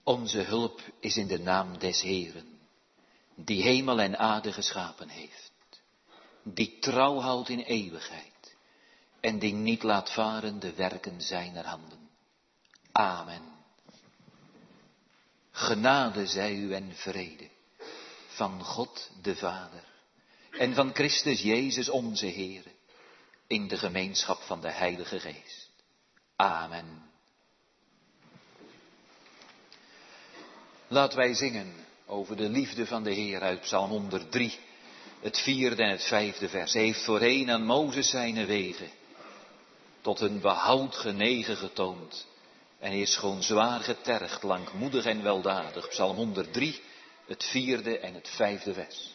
Onze hulp is in de naam des Heeren, die hemel en aarde geschapen heeft, die trouw houdt in eeuwigheid en die niet laat varen de werken zijner handen. Amen. Genade zij u en vrede van God de Vader en van Christus Jezus onze Heere, in de gemeenschap van de Heilige Geest. Amen. Laten wij zingen over de liefde van de Heer uit Psalm 103, het 4e en het 5e vers. Hij heeft voorheen aan Mozes zijn wegen tot een behoud genegen getoond. En hij is gewoon zwaar getergd, langmoedig en weldadig. Psalm 103, het 4e en het 5e vers.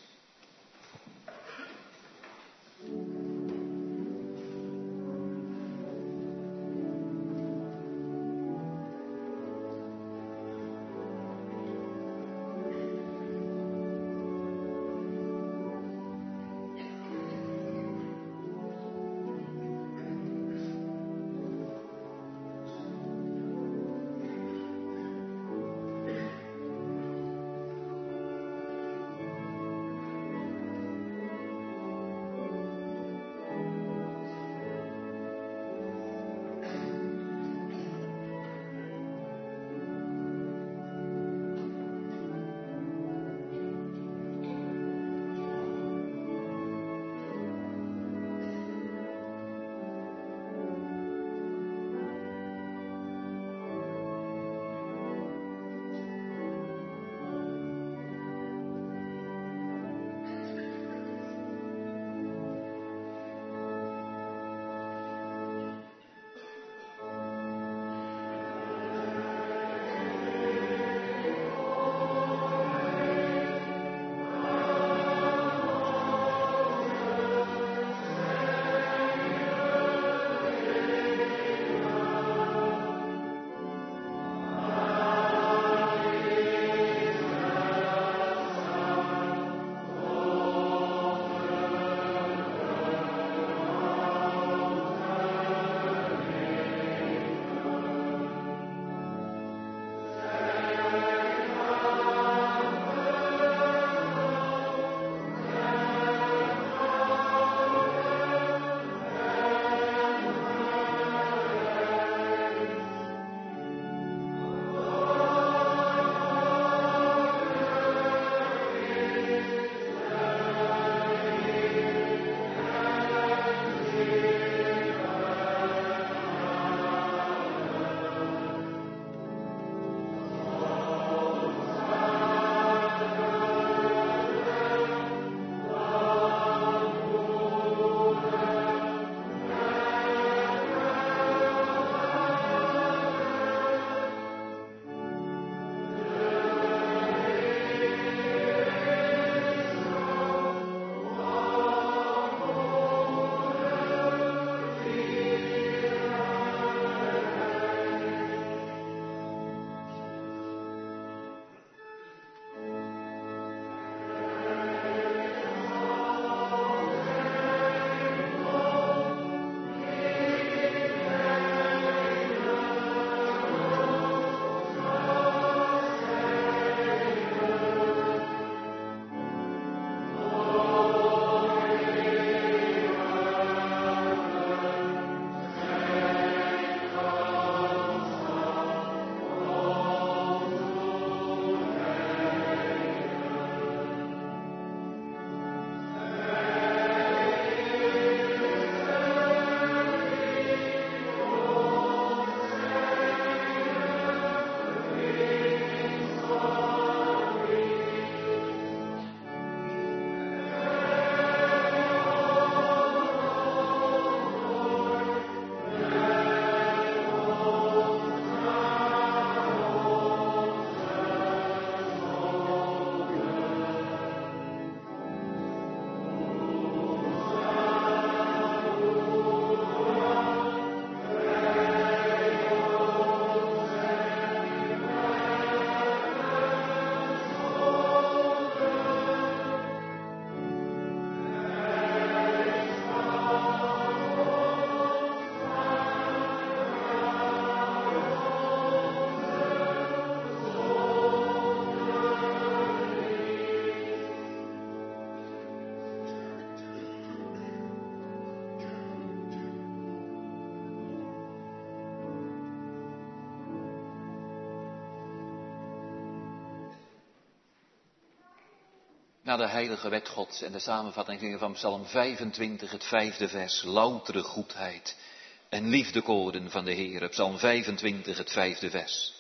Na de heilige wet Gods en de samenvatting van Psalm 25, het 5e vers, loutere goedheid en liefdekoorden van de Heere. Psalm 25, het 5e vers.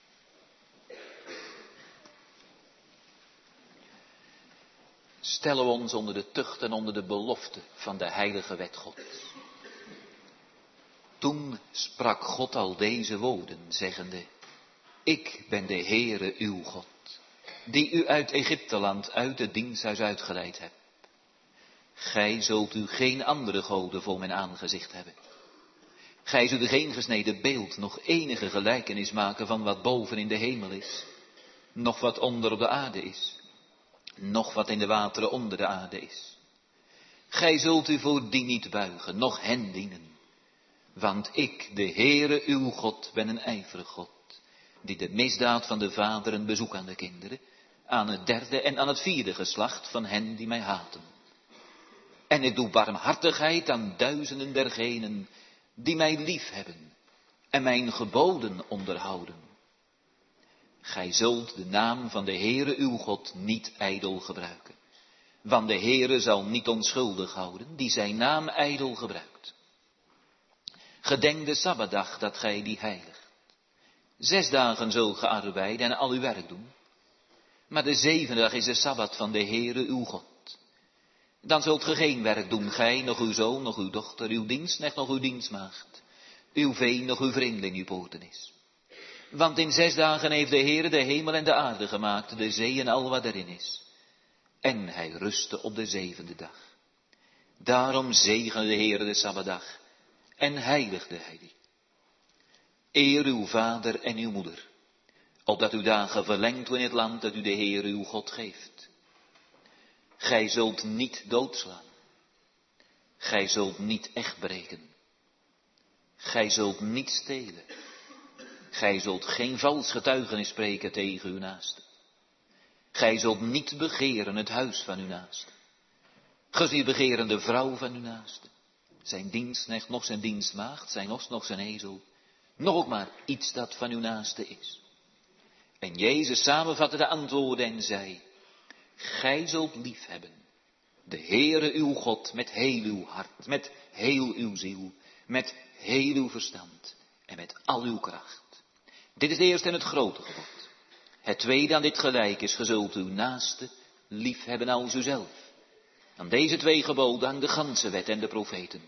Stellen we ons onder de tucht en onder de belofte van de heilige wet Gods. Toen sprak God al deze woorden, zeggende: Ik ben de Heere uw God, die u uit Egypteland, uit het diensthuis uitgeleid hebt. Gij zult u geen andere goden voor mijn aangezicht hebben. Gij zult geen gesneden beeld, nog enige gelijkenis maken van wat boven in de hemel is, nog wat onder op de aarde is, nog wat in de wateren onder de aarde is. Gij zult u voor die niet buigen, noch hen dienen. Want ik, de Heere uw God, ben een ijverig God, die de misdaad van de vaderen bezoek aan de kinderen, aan het 3e en aan het 4e geslacht van hen die mij haten. En ik doe barmhartigheid aan duizenden dergenen die mij lief hebben en mijn geboden onderhouden. Gij zult de naam van de Heere uw God niet ijdel gebruiken, want de Heere zal niet onschuldig houden die zijn naam ijdel gebruikt. Gedenk de Sabbatdag dat gij die heiligt. 6 dagen zult ge arbeiden en al uw werk doen. Maar de 7e dag is de Sabbat van de Heere uw God. Dan zult ge geen werk doen, gij, nog uw zoon, nog uw dochter, uw dienstknecht, nog uw dienstmaagd, uw vee, nog uw vreemdeling uw poorten is. Want in 6 dagen heeft de Heere de hemel en de aarde gemaakt, de zee en al wat erin is. En hij rustte op de 7e dag. Daarom zegende de Heere de Sabbatdag en heiligde hij die. Eer uw vader en uw moeder, opdat uw dagen verlengd worden in het land dat u de Heere uw God geeft. Gij zult niet doodslaan. Gij zult niet echt breken. Gij zult niet stelen. Gij zult geen vals getuigenis spreken tegen uw naaste. Gij zult niet begeren het huis van uw naaste. Ge zult begeren de vrouw van uw naaste. Zijn dienstknecht, nog zijn dienstmaagd, zijn os, nog zijn ezel. Nog ook maar iets dat van uw naaste is. En Jezus samenvatte de antwoorden en zei: Gij zult lief hebben de Heere uw God met heel uw hart, met heel uw ziel, met heel uw verstand en met al uw kracht. Dit is het eerste en het grote gebod. Het tweede aan dit gelijk is: ge zult uw naaste lief hebben als uzelf. Aan deze 2 geboden hangt de ganse wet en de profeten.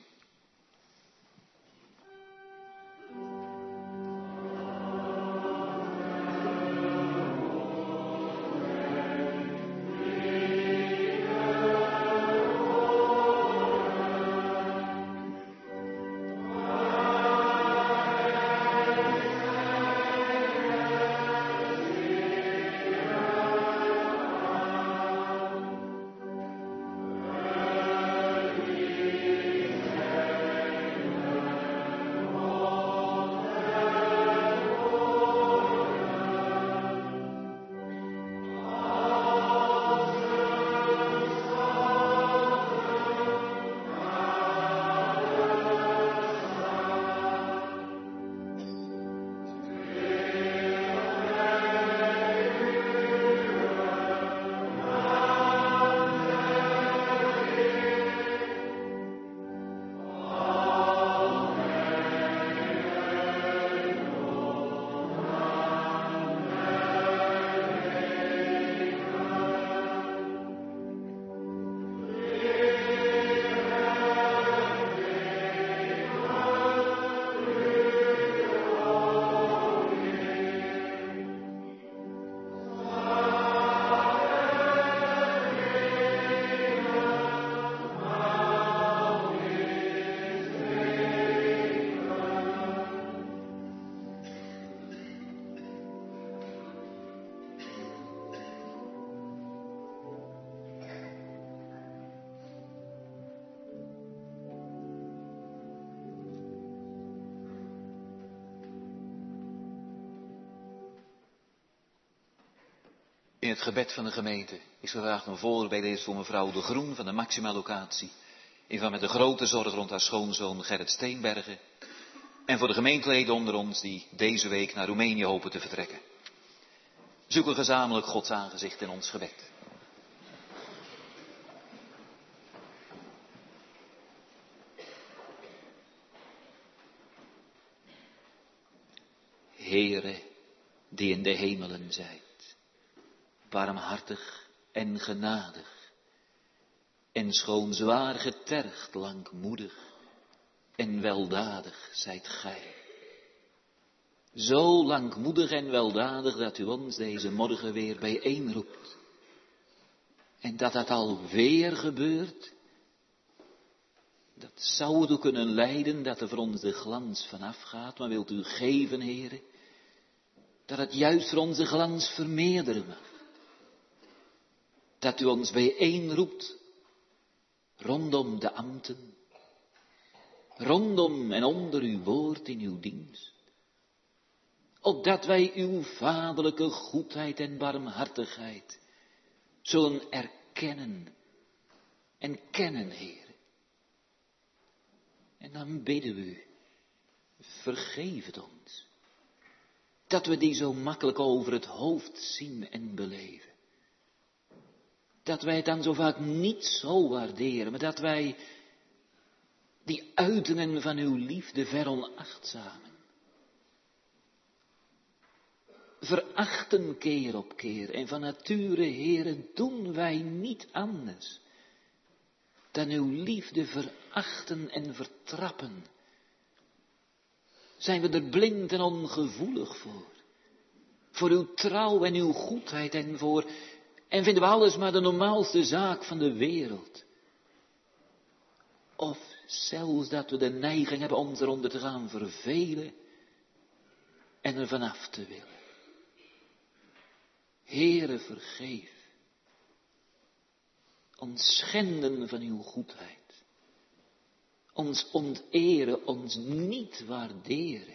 In het gebed van de gemeente is gevraagd een voorbede voor mevrouw De Groen van de Maxima Locatie. In verband met de grote zorg rond haar schoonzoon Gerrit Steenbergen. En voor de gemeenteleden onder ons die deze week naar Roemenië hopen te vertrekken. Zoeken gezamenlijk Gods aangezicht in ons gebed. Heere, die in de hemelen zijt, barmhartig en genadig, en schoon zwaar getergd, langmoedig en weldadig zijt gij. Zo langmoedig en weldadig dat u ons deze morgen weer bijeenroept. En dat dat alweer gebeurt, dat zou ertoe kunnen leiden dat er voor ons de glans vanaf gaat. Maar wilt u geven, Heere, dat het juist voor ons de glans vermeerderen mag. Dat u ons bijeenroept rondom de ambten, rondom en onder uw woord in uw dienst. Opdat wij uw vaderlijke goedheid en barmhartigheid zullen erkennen en kennen, Heer. En dan bidden we u, vergeef het ons, dat we die zo makkelijk over het hoofd zien en beleven. Dat wij het dan zo vaak niet zo waarderen, maar dat wij die uitingen van uw liefde veronachtzamen. Verachten keer op keer en van nature, Heere, doen wij niet anders dan uw liefde verachten en vertrappen. Zijn we er blind en ongevoelig voor uw trouw en uw goedheid en vinden we alles maar de normaalste zaak van de wereld. Of zelfs dat we de neiging hebben ons eronder te gaan vervelen en er vanaf te willen. Heere, vergeef ons schenden van uw goedheid, ons onteren, ons niet waarderen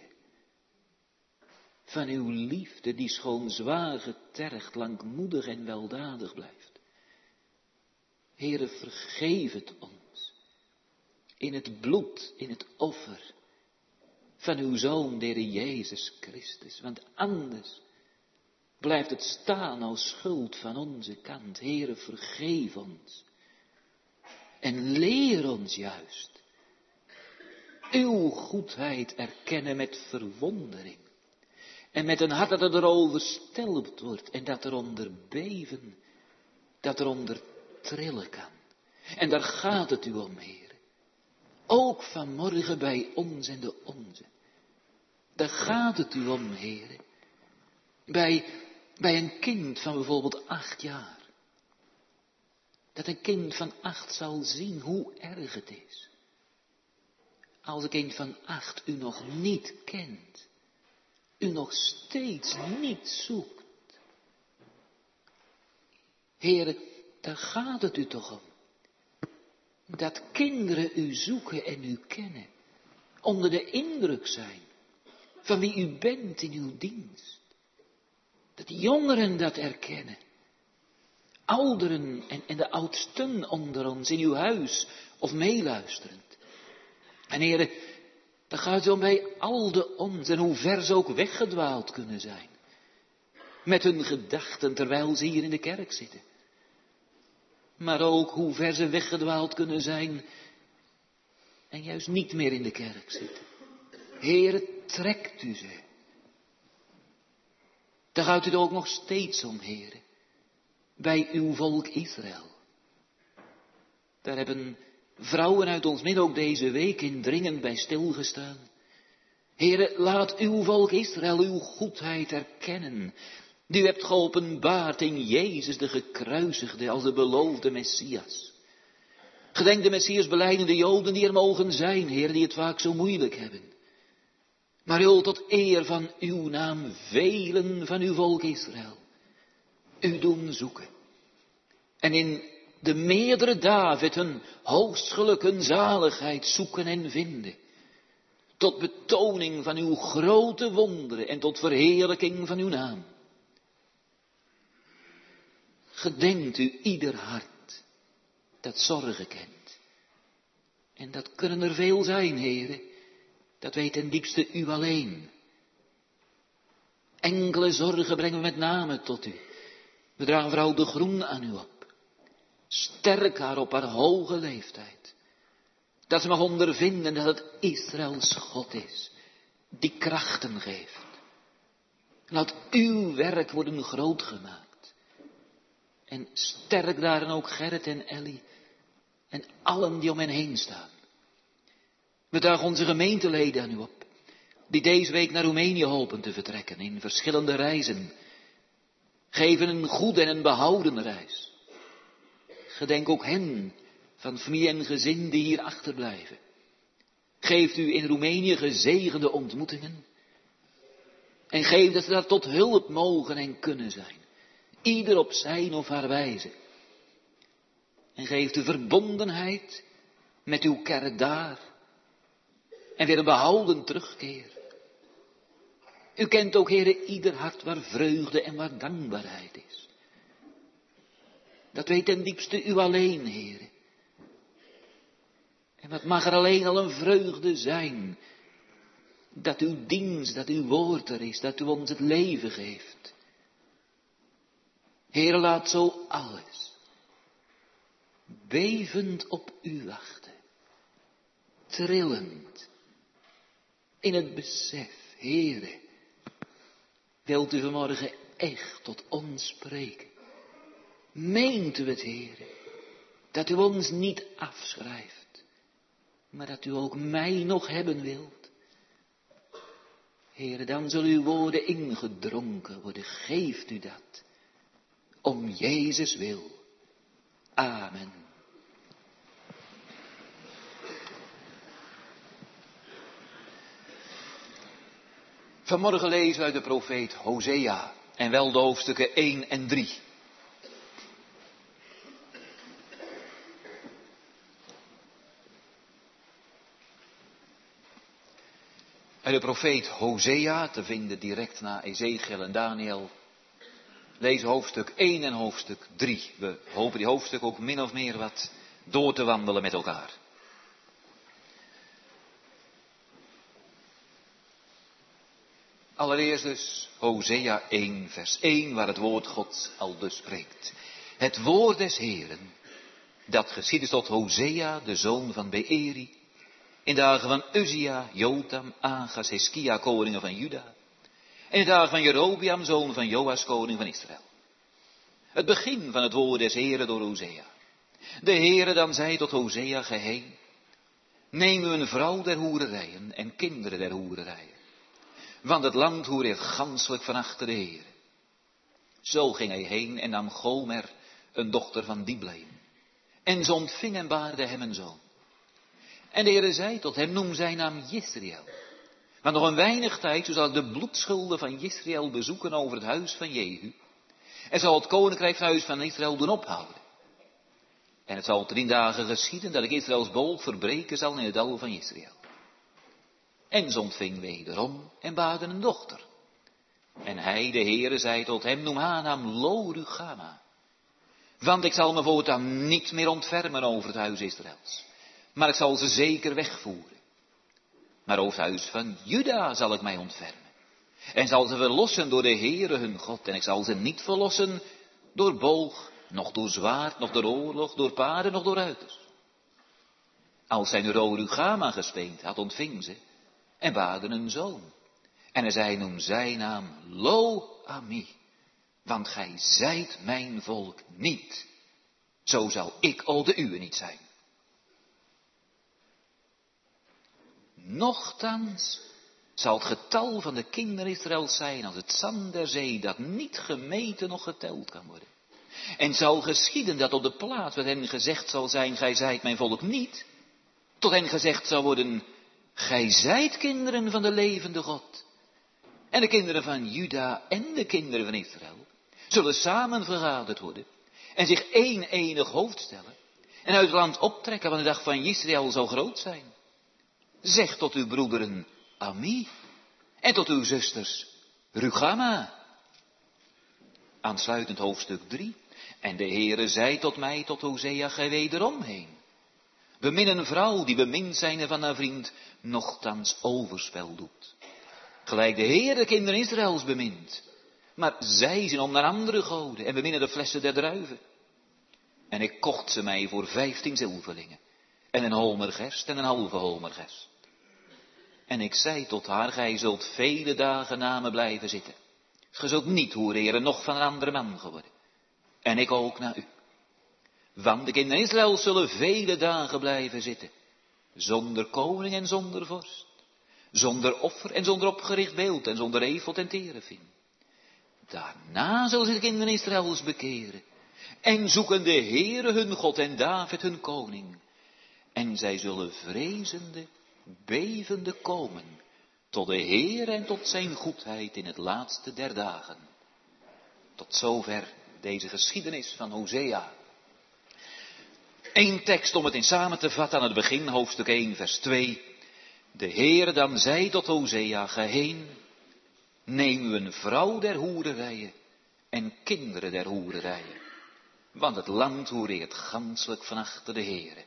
van uw liefde die schoon zwaar getergd, langmoedig en weldadig blijft. Heere, vergeef het ons in het bloed, in het offer van uw Zoon, de Heer Jezus Christus, want anders blijft het staan als schuld van onze kant. Heere, vergeef ons. En leer ons juist uw goedheid erkennen met verwondering. En met een hart dat er overstelpt wordt en dat eronder beven, dat eronder trillen kan. En daar gaat het u om, Heere. Ook vanmorgen bij ons en de onze. Daar gaat het u om, Heere. Bij een kind van bijvoorbeeld 8 jaar. Dat een kind van 8 zal zien hoe erg het is. Als een kind van 8 u nog niet kent. U nog steeds niet zoekt. Heere, daar gaat het u toch om. Dat kinderen u zoeken en u kennen. Onder de indruk zijn van wie u bent in uw dienst. Dat jongeren dat erkennen. Ouderen en de oudsten onder ons in uw huis of meeluisterend. En Heere, dan gaat het om bij al de ons en hoe ver ze ook weggedwaald kunnen zijn. Met hun gedachten terwijl ze hier in de kerk zitten. Maar ook hoe ver ze weggedwaald kunnen zijn en juist niet meer in de kerk zitten. Heere, trekt u ze. Daar gaat u er ook nog steeds om, Heere. Bij uw volk Israël. Daar hebben vrouwen uit ons midden ook deze week indringend bij stilgestaan. Heere, laat uw volk Israël uw goedheid erkennen. Die u hebt geopenbaard in Jezus de gekruisigde als de beloofde Messias. Gedenk de Messias belijdende Joden die er mogen zijn, Heer, die het vaak zo moeilijk hebben. Maar u tot eer van uw naam velen van uw volk Israël u doen zoeken. En in de meerdere David hun hoogstgeluk, hun zaligheid zoeken en vinden. Tot betoning van uw grote wonderen en tot verheerlijking van uw naam. Gedenkt u ieder hart dat zorgen kent. En dat kunnen er veel zijn, Heere. Dat weet ten diepste u alleen. Enkele zorgen brengen we met name tot u. We dragen vrouw De Groen aan u op. Sterk haar op haar hoge leeftijd. Dat ze mag ondervinden dat het Israëls God is. Die krachten geeft. Laat uw werk worden groot gemaakt. En sterk daarin ook Gerrit en Ellie en allen die om hen heen staan. We dragen onze gemeenteleden aan u op, die deze week naar Roemenië hopen te vertrekken in verschillende reizen. Geven een goede en een behouden reis. Gedenk ook hen van familie en gezin die hier achterblijven. Geeft u in Roemenië gezegende ontmoetingen. En geef dat ze daar tot hulp mogen en kunnen zijn. Ieder op zijn of haar wijze. En geef de verbondenheid met uw kerk daar. En weer een behouden terugkeer. U kent ook, Heere, ieder hart waar vreugde en waar dankbaarheid is. Dat weet ten diepste u alleen, Heere. En wat mag er alleen al een vreugde zijn, dat uw dienst, dat uw woord er is, dat u ons het leven geeft. Heere, laat zo alles bevend op u wachten, trillend in het besef, Heere, wilt u vanmorgen echt tot ons spreken? Meent u het, Heere, dat u ons niet afschrijft, maar dat u ook mij nog hebben wilt? Heere, dan zullen uw woorden ingedronken worden. Geeft u dat. Om Jezus wil. Amen. Vanmorgen lezen we uit de profeet Hosea. En wel de hoofdstukken 1 en 3. Uit de profeet Hosea, te vinden direct na Ezekiel en Daniel, lezen hoofdstuk 1 en hoofdstuk 3. We hopen die hoofdstuk ook min of meer wat door te wandelen met elkaar. Allereerst dus Hosea 1 vers 1, waar het woord Gods al dus spreekt. Het woord des Heeren, dat geschiedde tot Hosea, de zoon van Beeri, in de dagen van Uzia, Jotam, Achaz, Hiskia, koningen van Juda. En in de dagen van Jerobeam, zoon van Joas, koning van Israël. Het begin van het woord des Heeren door Hosea. De Heere dan zei tot Hosea geheen: neem u een vrouw der hoererijen en kinderen der hoererijen. Want het land hoereert ganselijk van achter de Heere. Zo ging hij heen en nam Gomer, een dochter van Diblaim. En ze ontving en baarde hem een zoon. En de Heere zei tot hem: noem zijn naam Jisrael. Want nog een weinig tijd, zo zal ik de bloedschulden van Jisrael bezoeken over het huis van Jehu. En zal het koninkrijk van het huis van Israël doen ophouden. En het zal 3 dagen geschieden dat ik Israëls boog verbreken zal in het dal van Jisrael. En ze ontving wederom en baarde een dochter. En hij, de Heere, zei tot hem: noem haar naam Lo-Ruchama. Want ik zal me voortaan niet meer ontfermen over het huis Israëls. Maar ik zal ze zeker wegvoeren. Maar over het huis van Juda zal ik mij ontfermen. En zal ze verlossen door de Heere hun God. En ik zal ze niet verlossen door boog, noch door zwaard, noch door oorlog, door paarden, noch door ruiters. Als zij nu Lo-Ruchama gespeend had, ontving ze en baarde een zoon. En hij zei: noem zijn naam Lo-Ami. Want gij zijt mijn volk niet. Zo zal ik al de uwe niet zijn. Nochtans zal het getal van de kinderen Israëls zijn als het zand der zee, dat niet gemeten noch geteld kan worden. En zal geschieden dat op de plaats waar hen gezegd zal zijn: gij zijt mijn volk niet, tot hen gezegd zal worden: gij zijt kinderen van de levende God. En de kinderen van Juda en de kinderen van Israël zullen samen vergaderd worden en zich één enig hoofd stellen en uit het land optrekken, want de dag van Israël zal groot zijn. Zeg tot uw broederen Ami en tot uw zusters Ruchama. Aansluitend hoofdstuk 3. En de Heere zei tot mij, tot Hosea: gij wederom heen. Bemin een vrouw die bemind zijnde van haar vriend nochtans overspel doet. Gelijk de Heere de kinderen Israëls bemint. Maar zij zien om naar andere goden en beminnen de flessen der druiven. En ik kocht ze mij voor 15 zilverlingen. En een homergerst en een halve homergerst. En ik zei tot haar: gij zult vele dagen na me blijven zitten. Ge zult niet hoereren, nog van een andere man geworden. En ik ook naar u. Want de kinderen Israël zullen vele dagen blijven zitten. Zonder koning en zonder vorst. Zonder offer en zonder opgericht beeld en zonder efod en terefim. Daarna zullen zich de kinderen Israëls bekeren. En zoeken de Heere hun God en David hun koning. En zij zullen vrezende, bevende komen. Tot de Heer en tot zijn goedheid in het laatste der dagen. Tot zover deze geschiedenis van Hosea. Eén tekst om het in samen te vatten aan het begin, hoofdstuk 1, vers 2. De Heer dan zei tot Hosea, ga heen, neem u een vrouw der hoererijen en kinderen der hoererijen. Want het land hoereert ganselijk van achter de Heere.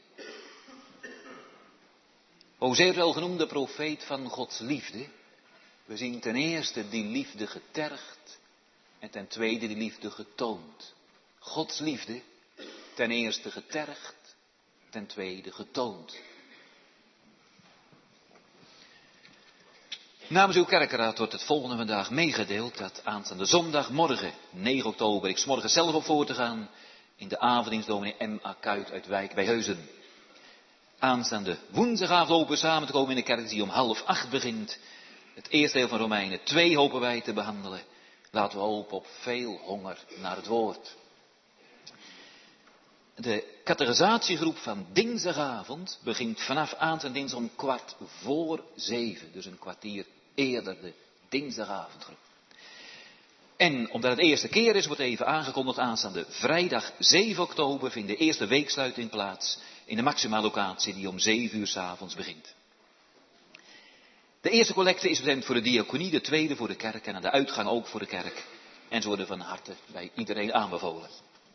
Hosea wel genoemd de profeet van Gods liefde. We zien ten eerste die liefde getergd en ten tweede die liefde getoond. Gods liefde, ten eerste getergd, ten tweede getoond. Namens uw kerkenraad wordt het volgende vandaag meegedeeld dat aanstaande zondagmorgen, 9 oktober, ik 's morgens zelf op voor te gaan in de avonddienst dominee M.A. Kuit uit Wijk bij Heuzen. Aanstaande woensdagavond open samen te komen in de kerk die om 7:30 begint. Het eerste deel van Romeinen 2 hopen wij te behandelen. Laten we hopen op veel honger naar het woord. De categorisatiegroep van dinsdagavond begint vanaf aanstaande dinsdag om 6:15. Dus een kwartier eerder de dinsdagavondgroep. En omdat het de eerste keer is, wordt even aangekondigd aanstaande vrijdag 7 oktober vindt de eerste weeksluiting plaats in de Maxima locatie die om 7 uur 's avonds begint. De eerste collecte is bestemd voor de diaconie, de tweede voor de kerk en aan de uitgang ook voor de kerk. En ze worden van harte bij iedereen aanbevolen.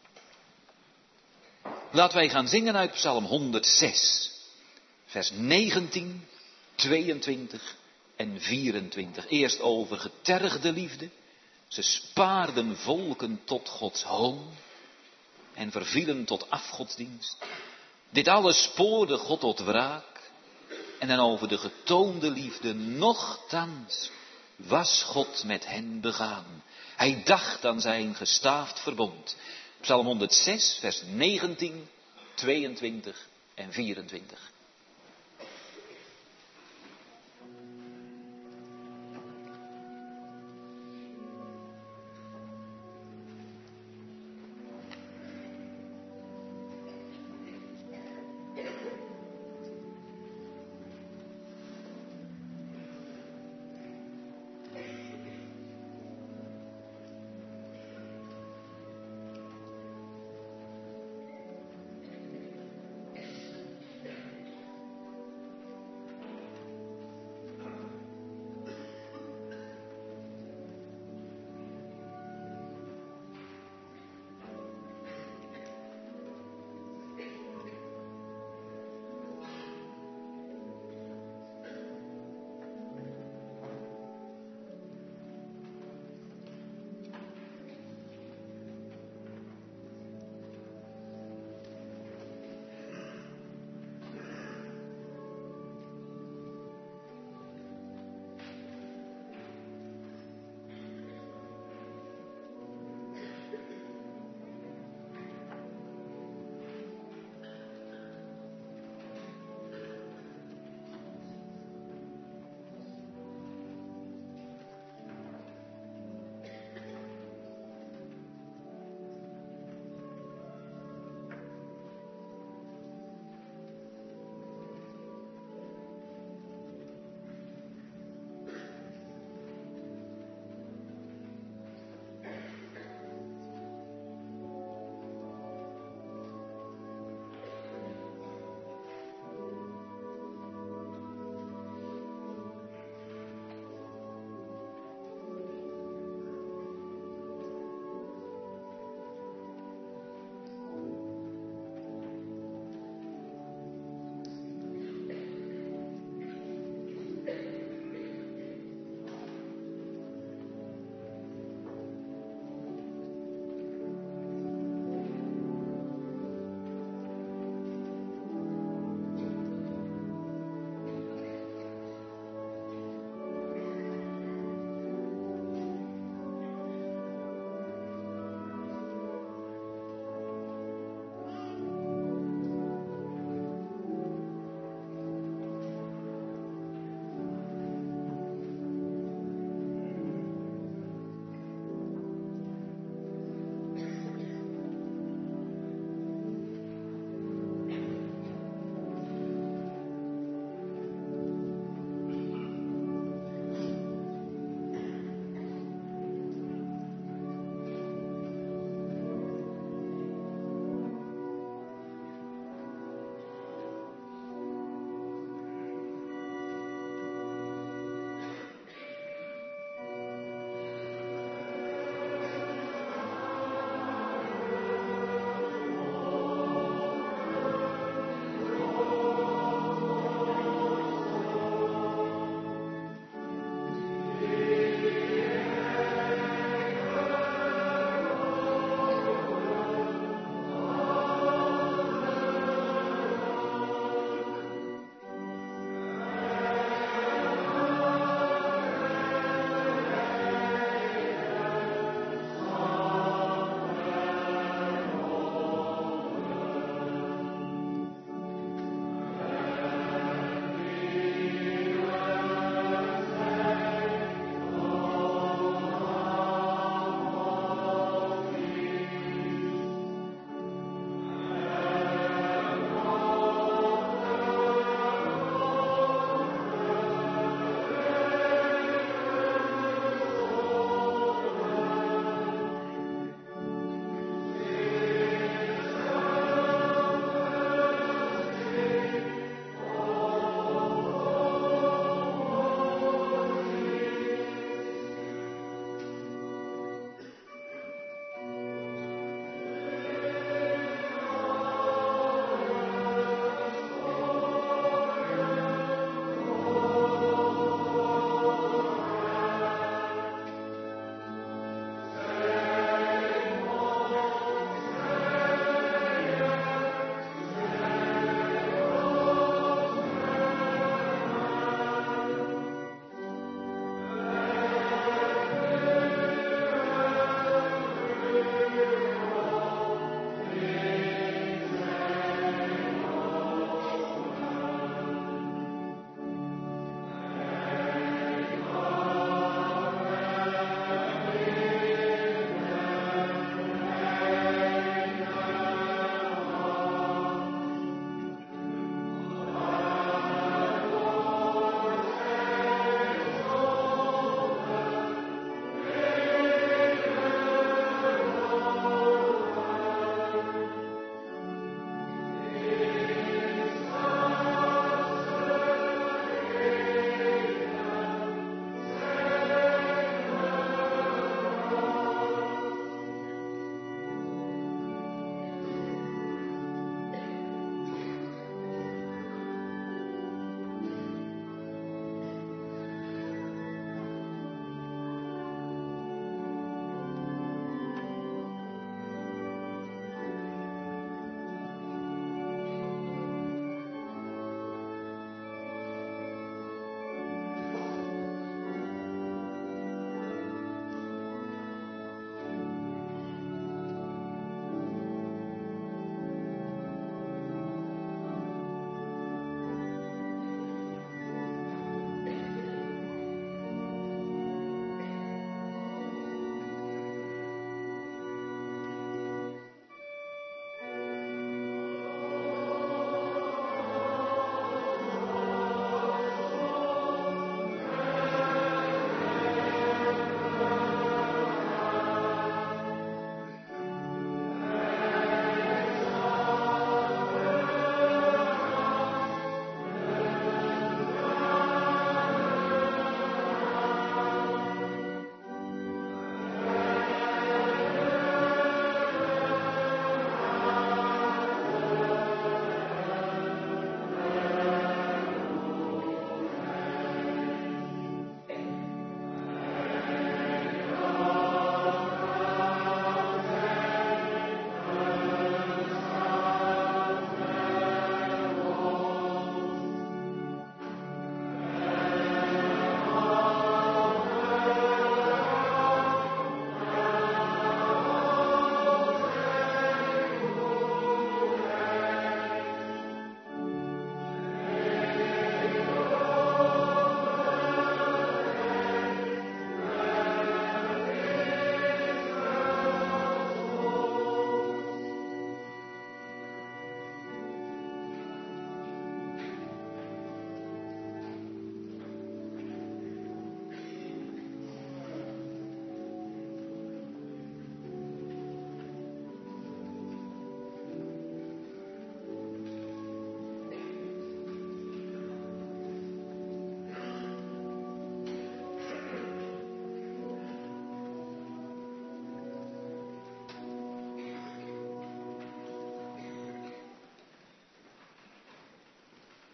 Laten wij gaan zingen uit Psalm 106, vers 19, 22 en 24. Eerst over getergde liefde. Ze spaarden volken tot Gods hoon en vervielen tot afgodsdienst. Dit alles spoorde God tot wraak. En dan over de getoonde liefde, nochtans was God met hen begaan. Hij dacht aan zijn gestaafd verbond. Psalm 106, vers 19, 22 en 24.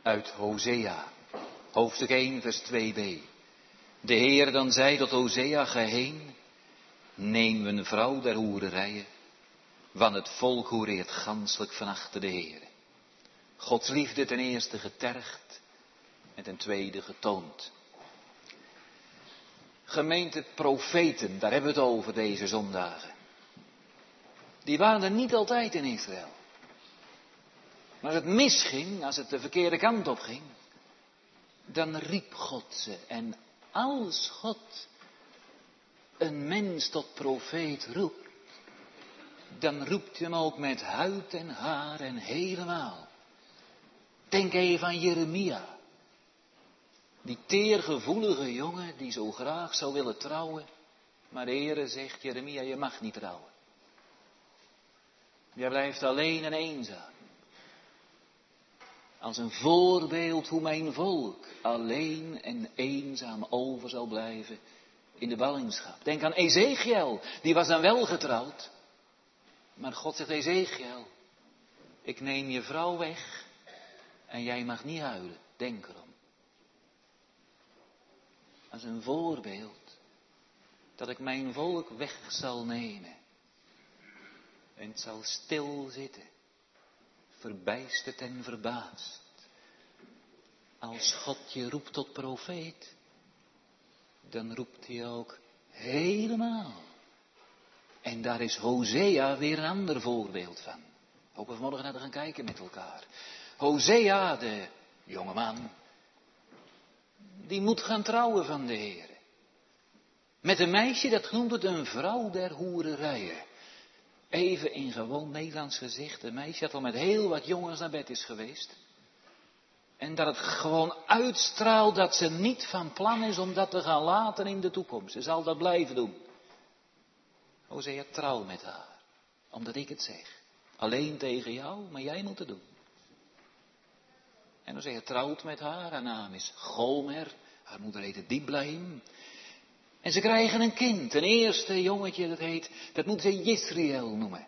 uit Hosea, hoofdstuk 1, vers 2b. De Heer dan zei tot Hosea, ga heen, neem een vrouw der hoererijen, want het volk hoereert ganselijk van achter de Heer. Gods liefde ten eerste getergd en ten tweede getoond. Gemeente profeten, daar hebben we het over deze zondagen. Die waren er niet altijd in Israël. Maar als het misging, als het de verkeerde kant op ging, dan riep God ze. En als God een mens tot profeet roept, dan roept hij hem ook met huid en haar en helemaal. Denk even aan Jeremia. Die teergevoelige jongen die zo graag zou willen trouwen. Maar de Heere zegt, Jeremia, je mag niet trouwen. Jij blijft alleen en eenzaam. Als een voorbeeld hoe mijn volk alleen en eenzaam over zal blijven in de ballingschap. Denk aan Ezekiel, die was dan wel getrouwd. Maar God zegt, Ezekiel, ik neem je vrouw weg en jij mag niet huilen. Denk erom. Als een voorbeeld dat ik mijn volk weg zal nemen. En het zal stilzitten, verbijsterd en verbaasd. Als God je roept tot profeet, dan roept hij ook helemaal. En daar is Hosea weer een ander voorbeeld van. Hopen we vanmorgen naar te gaan kijken met elkaar. Hosea, de jongeman, die moet gaan trouwen van de Heer. Met een meisje, dat noemt het een vrouw der hoererijen. Even in gewoon Nederlands gezicht, een meisje dat al met heel wat jongens naar bed is geweest. En dat het gewoon uitstraalt dat ze niet van plan is om dat te gaan laten in de toekomst. Ze zal dat blijven doen. Hosea, trouw met haar, omdat ik het zeg. Alleen tegen jou, maar jij moet het doen. En Hosea trouwt met haar naam is Gomer, haar moeder heette Diblaim. En ze krijgen een kind, een eerste jongetje, dat moeten ze Jezriel noemen.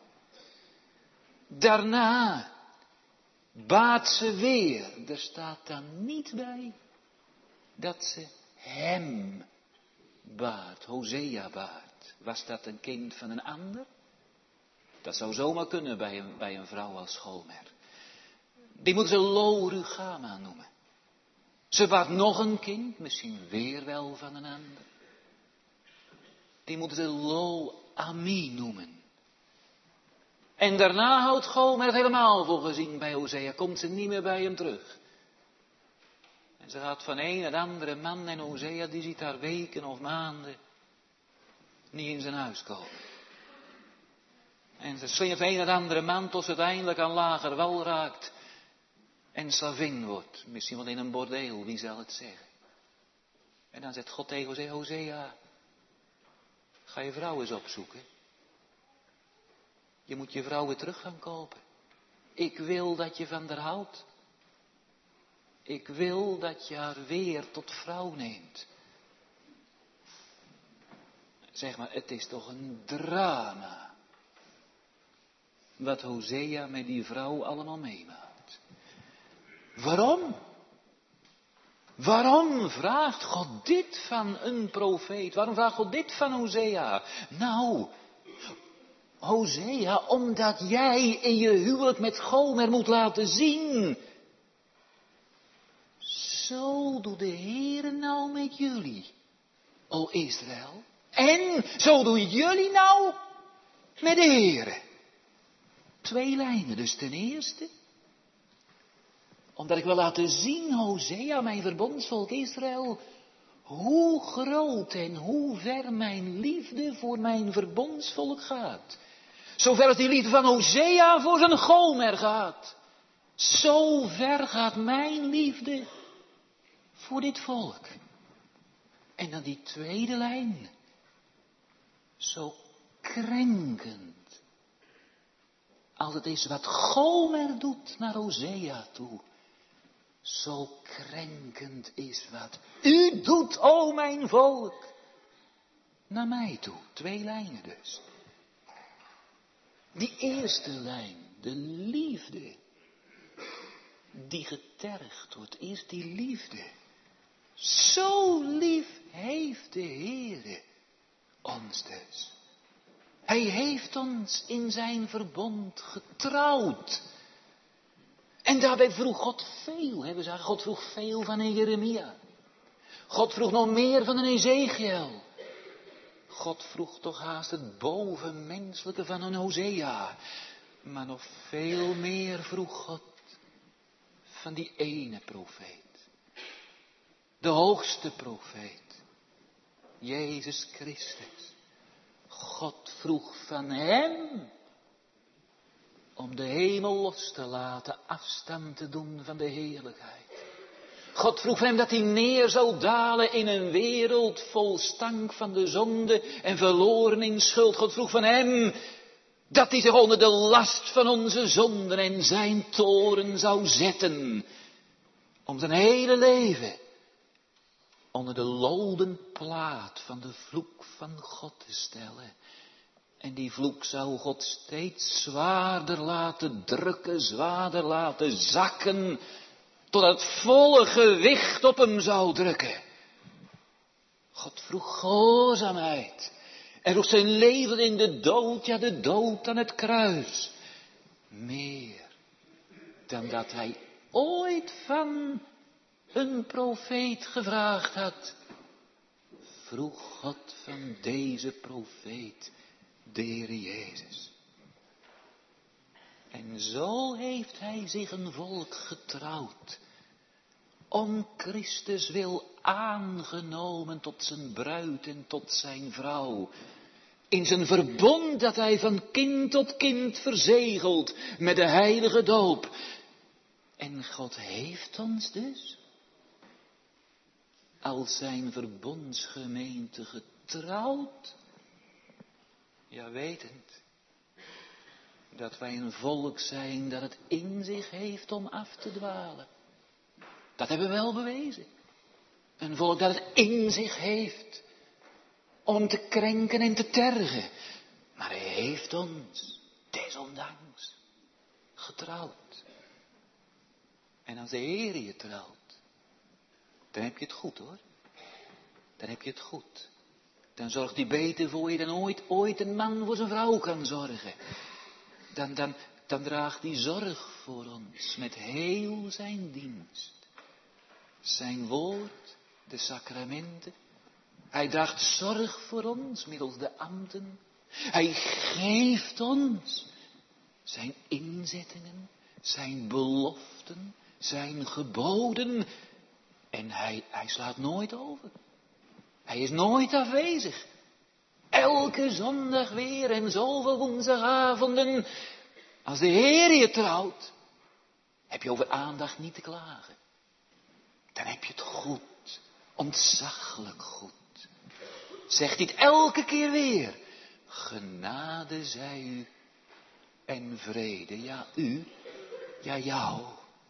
Daarna baat ze weer, er staat dan niet bij dat ze hem baart, Hosea baart. Was dat een kind van een ander? Dat zou zomaar kunnen bij een vrouw als Gomer. Die moeten ze Lo-Rugama noemen. Ze baart nog een kind, misschien weer wel van een ander. Die moeten ze Lo-Ami noemen. En daarna houdt Gomer het helemaal voor gezien bij Hosea. Komt ze niet meer bij hem terug. En ze gaat van een en andere man en Hosea die ziet haar weken of maanden niet in zijn huis komen. En ze slingert van een en andere man tot ze uiteindelijk aan lager wal raakt. En slavin wordt. Misschien wel in een bordeel, wie zal het zeggen. En dan zegt God tegen Hosea, Hosea, ga je vrouw eens opzoeken. Je moet je vrouw weer terug gaan kopen. Ik wil dat je van haar houdt. Ik wil dat je haar weer tot vrouw neemt. Zeg maar, het is toch een drama. Wat Hosea met die vrouw allemaal meemaakt. Waarom? Waarom vraagt God dit van een profeet? Waarom vraagt God dit van Hosea? Nou, Hosea, omdat jij in je huwelijk met Gomer moet laten zien. Zo doet de Heere nou met jullie, o Israël. En zo doen jullie nou met de Heere. 2 lijnen, dus ten eerste. Omdat ik wil laten zien, Hosea, mijn verbondsvolk Israël, hoe groot en hoe ver mijn liefde voor mijn verbondsvolk gaat. Zover als die liefde van Hosea voor zijn Gomer gaat. Zo ver gaat mijn liefde voor dit volk. En dan die tweede lijn. Zo krenkend. Als het is wat Gomer doet naar Hosea toe. Zo krenkend is wat u doet, o mijn volk. Naar mij toe. 2 lijnen dus. Die eerste lijn, de liefde die getergd wordt, is die liefde. Zo lief heeft de Heere ons dus. Hij heeft ons in zijn verbond getrouwd. En daarbij vroeg God veel. We zagen, God vroeg veel van een Jeremia. God vroeg nog meer van een Ezekiel. God vroeg toch haast het bovenmenselijke van een Hosea. Maar nog veel meer vroeg God van die ene profeet. De hoogste profeet. Jezus Christus. God vroeg van hem om de hemel los te laten, afstand te doen van de heerlijkheid. God vroeg van hem dat hij neer zou dalen in een wereld vol stank van de zonde en verloren in schuld. God vroeg van hem dat hij zich onder de last van onze zonden en zijn toren zou zetten. Om zijn hele leven onder de loden plaat van de vloek van God te stellen. En die vloek zou God steeds zwaarder laten drukken, zwaarder laten zakken, totdat het volle gewicht op hem zou drukken. God vroeg gehoorzaamheid. En vroeg zijn leven in de dood, ja de dood aan het kruis. Meer dan dat hij ooit van een profeet gevraagd had, vroeg God van deze profeet, de Heer Jezus. En zo heeft hij zich een volk getrouwd, om Christus wil aangenomen tot zijn bruid en tot zijn vrouw. In zijn verbond dat hij van kind tot kind verzegelt met de heilige doop. En God heeft ons dus als zijn verbondsgemeente getrouwd. Ja, wetend dat wij een volk zijn dat het in zich heeft om af te dwalen. Dat hebben we wel bewezen. Een volk dat het in zich heeft om te krenken en te tergen. Maar hij heeft ons, desondanks, getrouwd. En als de Heer je trouwt, dan heb je het goed hoor. Dan heb je het goed. Dan zorgt hij beter voor je dan ooit een man voor zijn vrouw kan zorgen. Dan draagt hij zorg voor ons met heel zijn dienst. Zijn woord, de sacramenten. Hij draagt zorg voor ons middels de ambten. Hij geeft ons zijn inzettingen, zijn beloften, zijn geboden. En hij slaat nooit over. Hij is nooit afwezig. Elke zondag weer en zoveel woensdagavonden. Als de Heer je trouwt, heb je over aandacht niet te klagen. Dan heb je het goed, ontzaglijk goed. Zegt hij het elke keer weer. Genade zij u en vrede. Ja, u, ja, jou.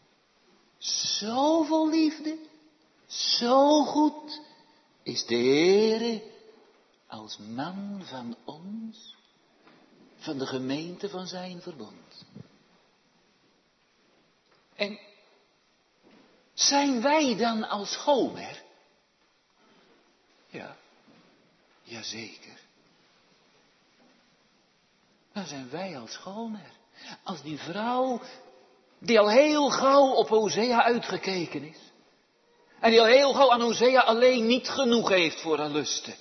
Zo vol liefde, zo goed is de Heere als man van ons, van de gemeente van zijn verbond. En zijn wij dan als Gomer? Ja, jazeker. Dan zijn wij als Gomer. Als die vrouw die al heel gauw op Hosea uitgekeken is. En die al heel gauw aan Hosea alleen niet genoeg heeft voor haar lusten.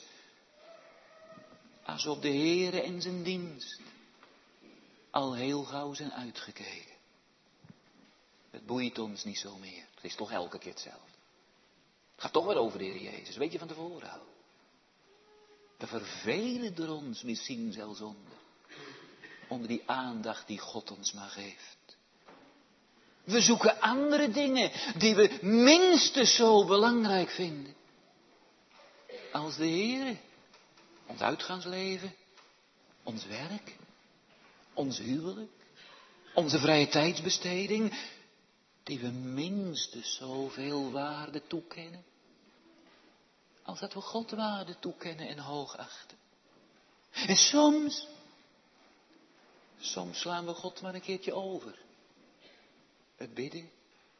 Als op de Heere en zijn dienst al heel gauw zijn uitgekeken. Het boeit ons niet zo meer. Het is toch elke keer hetzelfde. Het gaat toch weer over de Heer Jezus. Weet je van tevoren al. We vervelen er ons misschien zelfs onder die aandacht die God ons maar geeft. We zoeken andere dingen die we minstens zo belangrijk vinden. Als de Heer, ons uitgaansleven, ons werk, ons huwelijk, onze vrije tijdsbesteding, die we minstens zoveel waarde toekennen. Als dat we God waarde toekennen en hoogachten. En soms slaan we God maar een keertje over. Het bidden,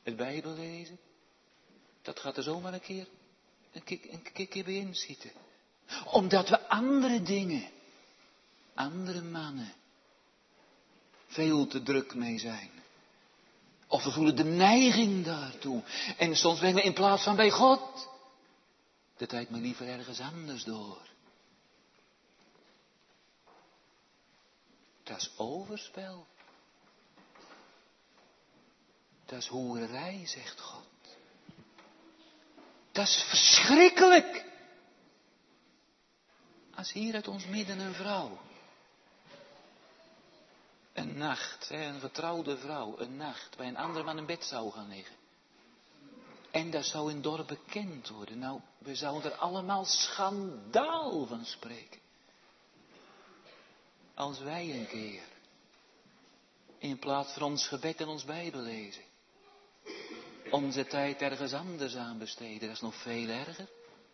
Het Bijbel lezen, dat gaat er zomaar een keer bij inschieten. Omdat we andere dingen, andere mannen, veel te druk mee zijn. Of we voelen de neiging daartoe. En soms brengen we in plaats van bij God de tijd maar liever ergens anders door. Dat is overspel. Dat is hoererij, zegt God. Dat is verschrikkelijk. Als hier uit ons midden een vrouw, een nacht, een getrouwde vrouw, een nacht bij een andere man in bed zou gaan liggen. En dat zou in het dorp bekend worden. Nou, we zouden er allemaal schandaal van spreken. Als wij een keer, in plaats van ons gebed en ons Bijbel lezen, onze tijd ergens anders aan besteden, dat is nog veel erger.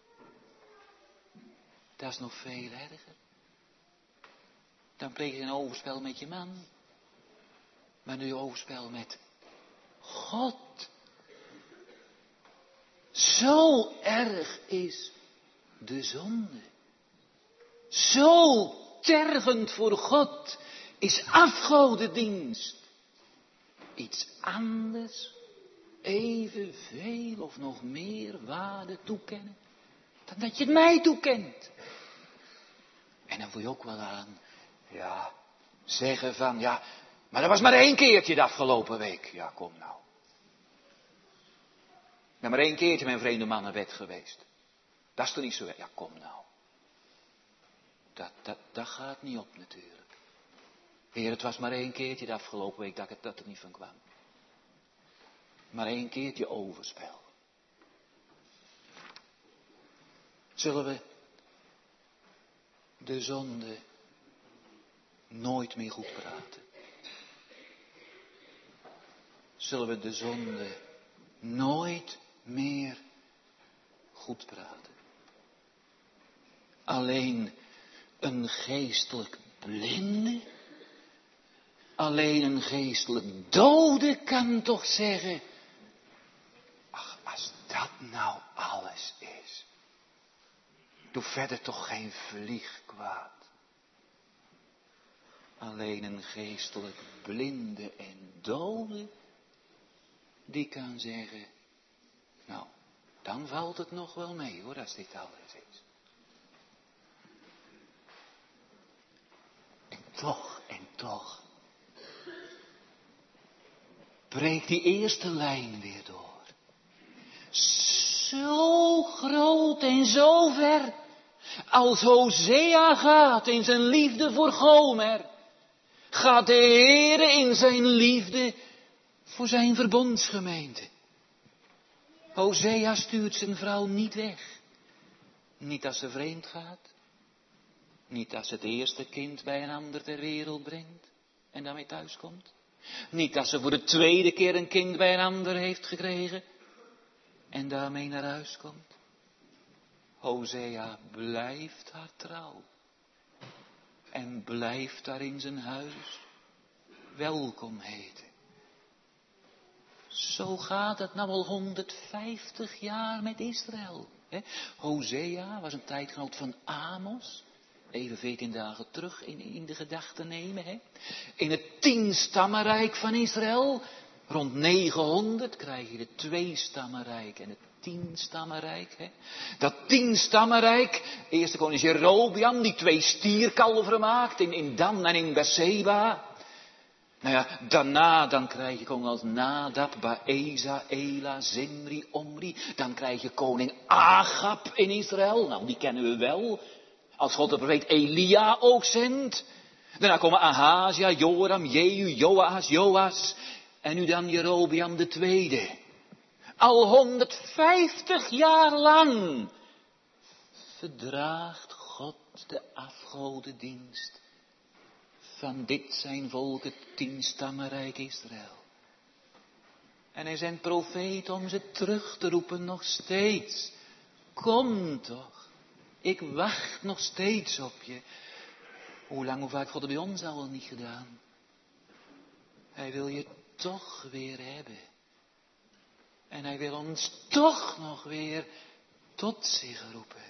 Dat is nog veel erger. Dan pleeg je een overspel met je man. Maar nu overspel met God. Zo erg is de zonde. Zo tergend voor God is afgodendienst. Iets anders, evenveel of nog meer waarde toekennen dan dat je het mij toekent. En dan voel je ook wel aan, ja, zeggen van, ja, maar dat was maar 1 keertje de afgelopen week. Ja, kom nou. Ik ben maar 1 keertje met een vreemde man naar bed geweest. Dat is toch niet zo? Ja, kom nou. Dat gaat niet op natuurlijk. Heer, het was maar 1 keertje de afgelopen week dat het niet van kwam. Maar 1 keertje overspel. Zullen we de zonde nooit meer goed praten? Zullen we de zonde nooit meer goed praten? Alleen een geestelijk blinde, alleen een geestelijk dode kan toch zeggen, ach, als dat nou alles is, doe verder toch geen vlieg kwaad. Alleen een geestelijk blinde en dode, die kan zeggen, nou, dan valt het nog wel mee hoor, als dit alles is. En toch, breekt die eerste lijn weer door. Zo groot en zo ver, als Hosea gaat in zijn liefde voor Gomer, gaat de Heere in zijn liefde voor zijn verbondsgemeente. Hosea stuurt zijn vrouw niet weg. Niet als ze vreemd gaat. Niet als ze het eerste kind bij een ander ter wereld brengt en daarmee thuiskomt. Niet als ze voor de 2e keer een kind bij een ander heeft gekregen en daarmee naar huis komt. Hosea blijft haar trouw en blijft daar in zijn huis welkom heten. Zo gaat het nou al 150 jaar met Israël. Hosea was een tijdgenoot van Amos. Even 14 dagen terug in de gedachten nemen. In het 10-stammenrijk van Israël, rond 900, krijg je het 2-stammenrijk en het 10-stammenrijk. Dat 10-stammenrijk, eerste koning Jerobeam, die 2 stierkalveren maakt in Dan en in Berseba. Nou ja, daarna dan krijg je koning als Nadab, Baeza, Ela, Zimri, Omri. Dan krijg je koning Agab in Israël. Nou, die kennen we wel. Als God de profeet Elia ook zendt. Daarna komen Ahazia, Joram, Jehu, Joas, Joas. En nu dan Jerobeam de tweede. Al 150 jaar lang verdraagt God de afgodendienst van dit zijn volk, het 10-stammenrijk Israël. En hij zendt profeet om ze terug te roepen nog steeds. Kom toch, ik wacht nog steeds op je. Hoe lang, hoe vaak God het bij ons al niet gedaan. Hij wil je toch weer hebben. En hij wil ons toch nog weer tot zich roepen.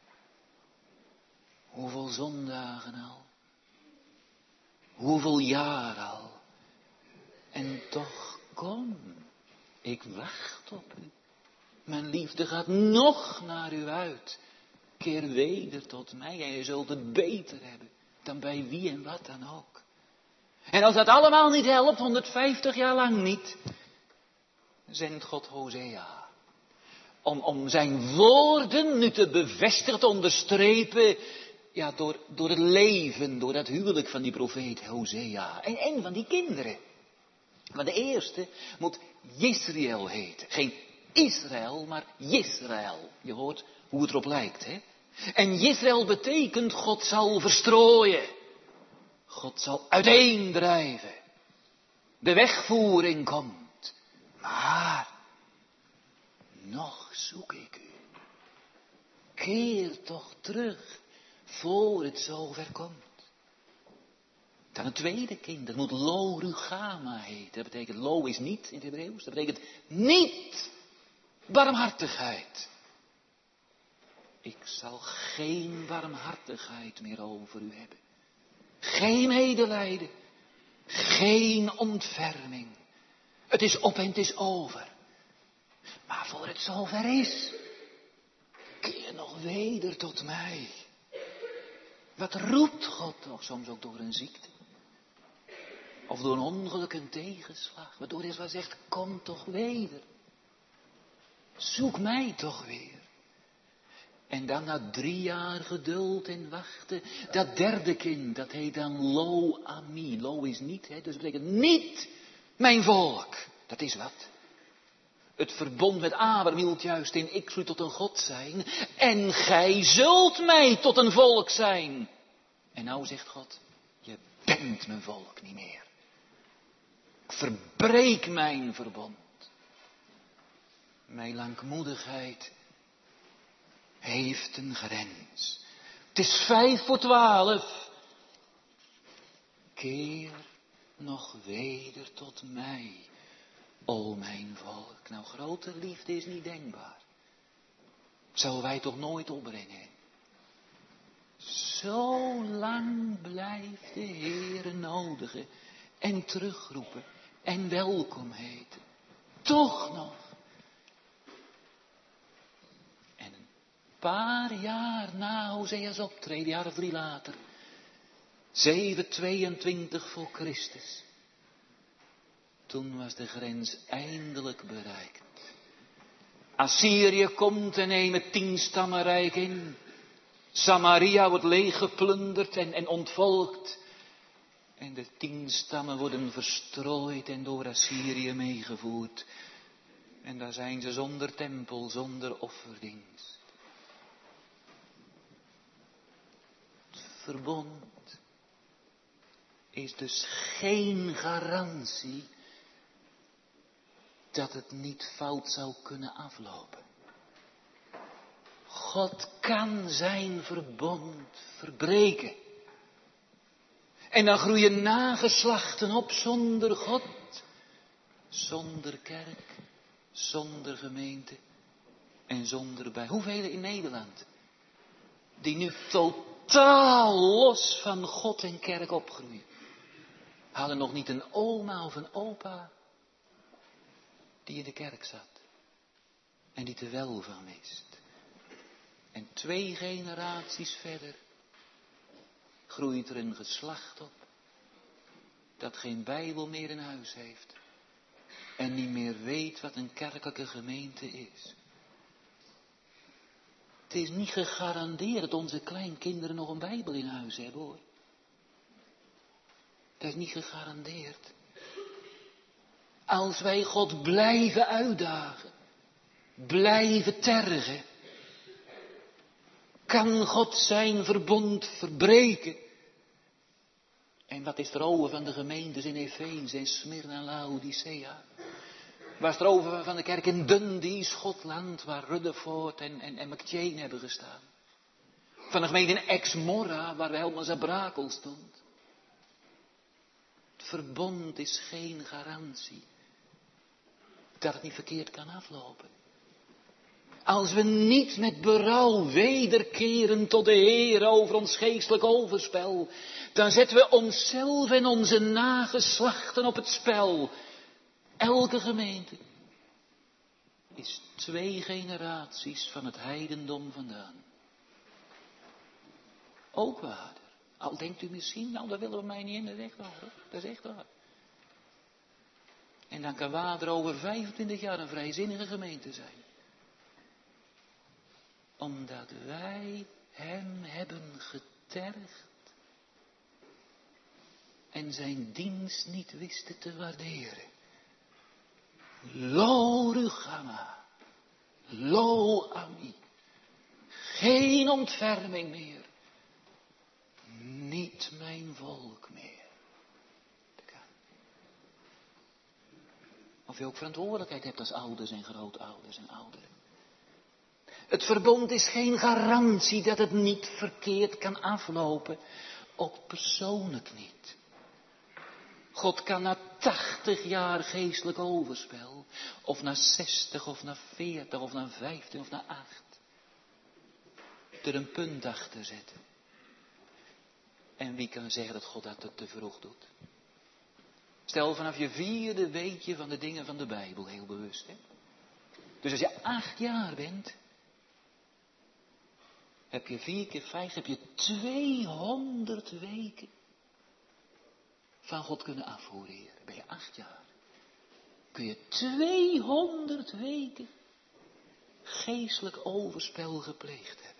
Hoeveel zondagen al. Hoeveel jaar al. En toch kom, ik wacht op u. Mijn liefde gaat nog naar u uit. Keer weder tot mij en je zult het beter hebben dan bij wie en wat dan ook. En als dat allemaal niet helpt, 150 jaar lang niet, zendt God Hosea. Om zijn woorden nu te bevestigen, te onderstrepen, ja, door het leven, door dat huwelijk van die profeet Hosea. En een van die kinderen. Maar de eerste moet Jezreel heten. Geen Israël, maar Jezreel. Je hoort hoe het erop lijkt, hè? En Jezreel betekent God zal verstrooien. God zal uiteendrijven. De wegvoering komt. Maar nog zoek ik u. Keer toch terug voor het zover komt. Dan het tweede kind, dat moet Lo Rugama heten. Dat betekent, Lo is niet in het Hebreeuws. Dat betekent niet barmhartigheid. Ik zal geen barmhartigheid meer over u hebben. Geen medelijden. Geen ontferming. Het is op en het is over. Maar voor het zover is, keer nog weder tot mij. Wat roept God toch soms ook door een ziekte? Of door een ongeluk, een tegenslag. Waardoor hij zegt, kom toch weder. Zoek mij toch weer. En dan na 3 jaar geduld en wachten. Dat derde kind, dat heet dan Lo Ami. Lo is niet, hè, dus dat betekent niet mijn volk. Dat is wat. Het verbond met Abraham hield juist in, ik zul tot een God zijn. En gij zult mij tot een volk zijn. En nou zegt God, je bent mijn volk niet meer. Ik verbreek mijn verbond. Mijn langmoedigheid heeft een grens. Het is 11:55. Keer nog weder tot mij, o mijn volk. Nou, grote liefde is niet denkbaar. Zouden wij toch nooit opbrengen. Zo lang blijft de Heere nodigen en terugroepen en welkom heten. Toch nog. En een paar jaar na Hosea's optreden, jaar of 3 later, 722 voor Christus. Toen was de grens eindelijk bereikt. Assyrië komt en neemt het 10-stammenrijk in. Samaria wordt leeggeplunderd en ontvolkt. En de 10 stammen worden verstrooid en door Assyrië meegevoerd. En daar zijn ze zonder tempel, zonder offerdienst. Het verbond is dus geen garantie dat het niet fout zou kunnen aflopen. God kan zijn verbond verbreken. En dan groeien nageslachten op zonder God, zonder kerk, zonder gemeente en zonder bij. Hoeveel in Nederland die nu totaal los van God en kerk opgroeien. Hadden nog niet een oma of een opa die in de kerk zat en die er wel van wist. En 2 generaties verder groeit er een geslacht op dat geen Bijbel meer in huis heeft en niet meer weet wat een kerkelijke gemeente is. Het is niet gegarandeerd dat onze kleinkinderen nog een Bijbel in huis hebben, hoor. Dat is niet gegarandeerd. Als wij God blijven uitdagen, blijven tergen, kan God zijn verbond verbreken. En wat is er over van de gemeentes in Efeze en Smyrna en Laodicea? Wat is er over van de kerk in Dundee, Schotland, waar Rutherford en McChain hebben gestaan? Van de gemeente in Exmora, waar Helma Zabrakel stond. Het verbond is geen garantie dat het niet verkeerd kan aflopen. Als we niet met berouw wederkeren tot de Heer over ons geestelijk overspel, dan zetten we onszelf en onze nageslachten op het spel. Elke gemeente is 2 generaties van het heidendom vandaan. Ook waar. Al denkt u misschien, nou daar willen we mij niet in, dat is echt waar. Hoor. Dat is echt waar. En dan kan Wader over 25 jaar een vrijzinnige gemeente zijn. Omdat wij hem hebben getergd en zijn dienst niet wisten te waarderen. Lo Rugama, lo Ami, geen ontferming meer, niet mijn volk meer. Of je ook verantwoordelijkheid hebt als ouders en grootouders en ouderen. Het verbond is geen garantie dat het niet verkeerd kan aflopen. Ook persoonlijk niet. God kan na 80 jaar geestelijk overspel, of na 60, of na 40, of na 15, of na 8, er een punt achter zetten. En wie kan zeggen dat God dat te vroeg doet? Stel, vanaf je 4e weet je van de dingen van de Bijbel heel bewust. Hè? Dus als je 8 jaar bent, heb je 4 keer 5, heb je 200 weken van God kunnen afhoren, Heer. Ben je 8 jaar. Kun je 200 weken geestelijk overspel gepleegd hebben.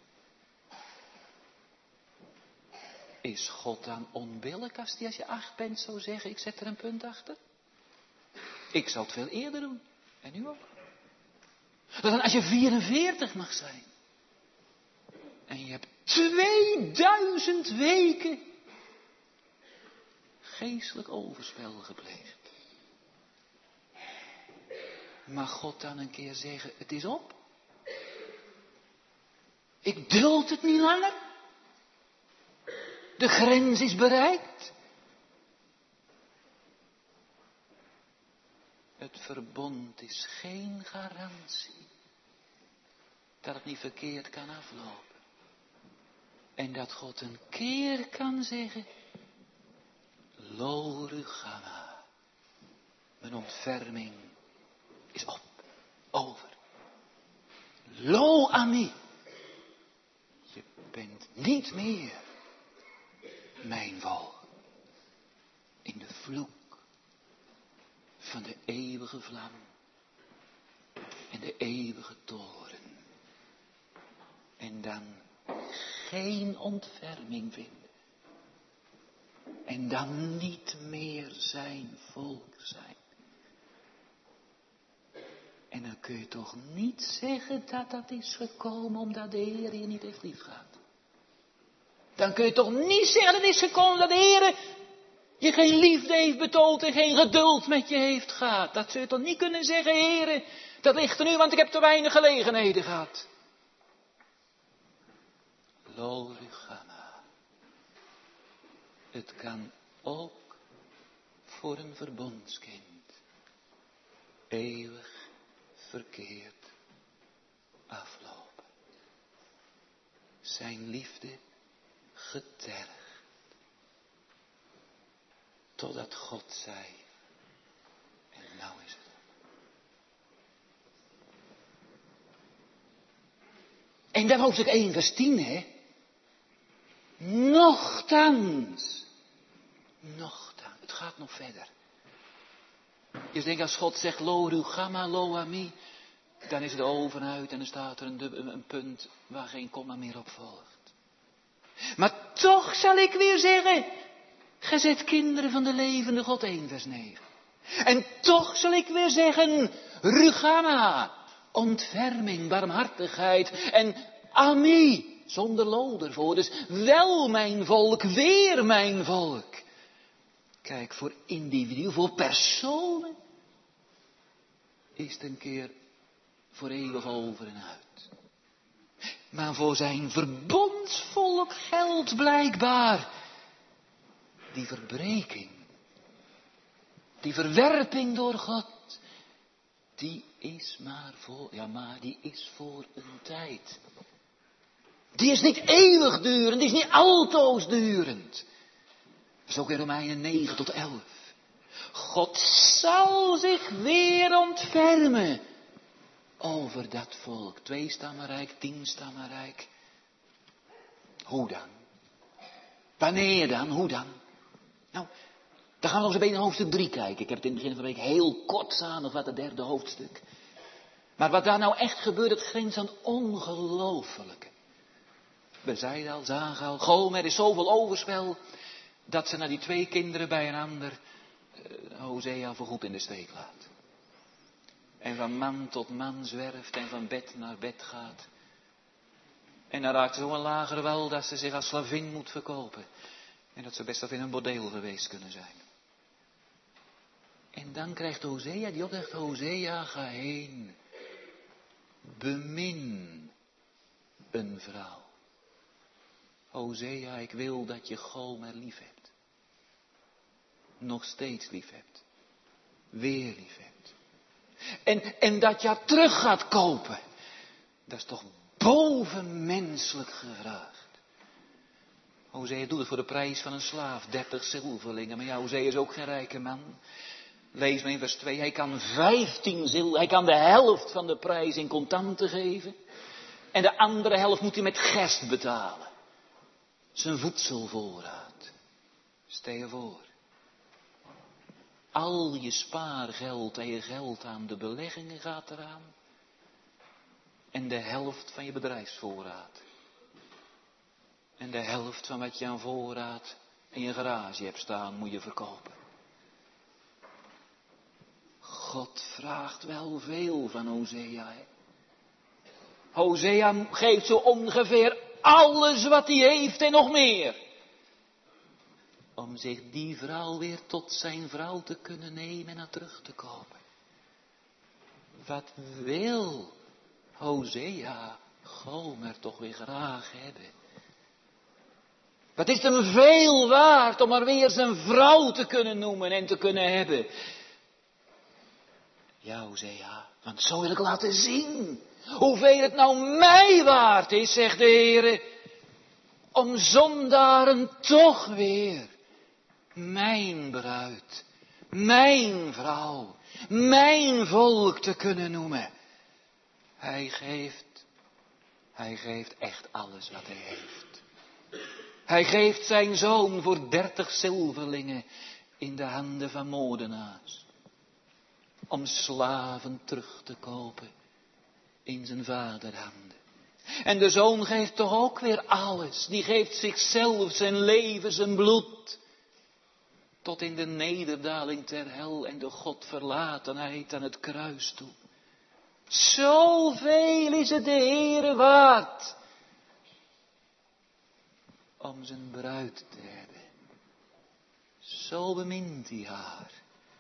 Is God dan onbillijk als hij als je 8 bent zou zeggen, ik zet er een punt achter? Ik zou het veel eerder doen. En u ook. Dan als je 44 mag zijn. En je hebt 2000 weken geestelijk overspel gepleegd. Mag God dan een keer zeggen, het is op? Ik duld het niet langer. De grens is bereikt. Het verbond is geen garantie dat het niet verkeerd kan aflopen. En dat God een keer kan zeggen, Lo Rugama, mijn ontferming is op, over. Lo Ami, je bent niet meer mijn volk. In de vloek van de eeuwige vlam en de eeuwige toren. En dan geen ontferming vinden. En dan niet meer zijn volk zijn. En dan kun je toch niet zeggen dat dat is gekomen omdat de Heer je niet heeft liefgehad. Dan kun je toch niet zeggen dat het is gekomen dat de Heer je geen liefde heeft betoond en geen geduld met je heeft gehad. Dat zul je toch niet kunnen zeggen, Heer, dat ligt er nu, want ik heb te weinig gelegenheden gehad. Lo Rugama. Het kan ook voor een verbondskind eeuwig verkeerd aflopen. Zijn liefde getergd. Totdat God zei, en nou is het. En dan hoofdstuk 1 vers 10, hè. Nochtans. Het gaat nog verder. Je denkt als God zegt, Lo Rugama, Lo Ami, dan is het over en uit en dan staat er een punt waar geen komma meer op volgt. Maar toch zal ik weer zeggen, gij zijt kinderen van de levende God, 1 vers 9. En toch zal ik weer zeggen, Rugama, ontferming, barmhartigheid en Ami, zonder lo ervoor. Dus wel mijn volk, weer mijn volk. Kijk, voor individuen, voor personen, is het een keer voor eeuwig over en uit. Maar voor zijn verbondsvolk geldt blijkbaar die verbreking, die verwerping door God, die is maar voor een tijd. Die is niet eeuwigdurend, die is niet altoosdurend. Dat is ook in Romeinen 9 tot 11. God zal zich weer ontfermen over dat volk. 2-stammenrijk, 10-stammenrijk. Hoe dan? Wanneer dan? Hoe dan? Nou, dan gaan we nog eens even naar hoofdstuk 3 kijken. Ik heb het in het begin van de week heel kort samengevat, het 3e hoofdstuk. Maar wat daar nou echt gebeurt, het grenst aan ongelooflijke. We zeiden al, zagen al, Gomer, er is zoveel overspel, dat ze naar die 2 kinderen bij een ander Hosea voorgoed in de steek laat. En van man tot man zwerft en van bed naar bed gaat. En dan raakt ze zo een lager wel dat ze zich als slavin moet verkopen. En dat ze best wel in een bordeel geweest kunnen zijn. En dan krijgt Hosea die opdracht, Hosea, ga heen. Bemin een vrouw. Hosea, ik wil dat je Gomer lief hebt. Nog steeds lief hebt. Weer lief hebt. En dat je haar terug gaat kopen. Dat is toch bovenmenselijk gevraagd. Hosea doet het voor de prijs van een slaaf, 30 zilverlingen. Maar ja, Hosea is ook geen rijke man. Lees maar in vers 2, hij kan 15 zilver, hij kan de helft van de prijs in contanten geven. En de andere helft moet hij met gerst betalen. Zijn voedselvoorraad. Stel je voor. Al je spaargeld en je geld aan de beleggingen gaat eraan. En de helft van je bedrijfsvoorraad. En de helft van wat je aan voorraad in je garage hebt staan, moet je verkopen. God vraagt wel veel van Hosea. Hè? Hosea geeft zo ongeveer alles wat hij heeft en nog meer. Om zich die vrouw weer tot zijn vrouw te kunnen nemen en haar terug te kopen. Wat wil Hosea Gomer toch weer graag hebben? Wat is hem veel waard om haar weer zijn vrouw te kunnen noemen en te kunnen hebben? Ja, Hosea, want zo wil ik laten zien hoeveel het nou mij waard is, zegt de Heere, om zondaren toch weer mijn bruid, mijn vrouw, mijn volk te kunnen noemen. Hij geeft echt alles wat hij heeft. Hij geeft zijn zoon voor 30 zilverlingen in de handen van moordenaars. Om slaven terug te kopen in zijn vaderhanden. En de zoon geeft toch ook weer alles. Die geeft zichzelf, zijn leven, zijn bloed. Tot in de nederdaling ter hel en de Godverlatenheid aan het kruis toe. Zoveel is het de Heere waard. Om zijn bruid te hebben. Zo bemint hij haar.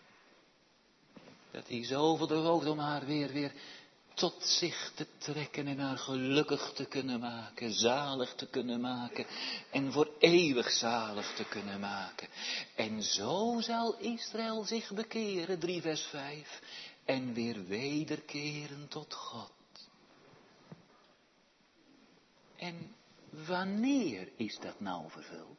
Dat hij zoveel eroogt om haar weer tot zich te trekken en haar gelukkig te kunnen maken, zalig te kunnen maken en voor eeuwig zalig te kunnen maken. En zo zal Israël zich bekeren, 3 vers 5, en weer wederkeren tot God. En wanneer is dat nou vervuld?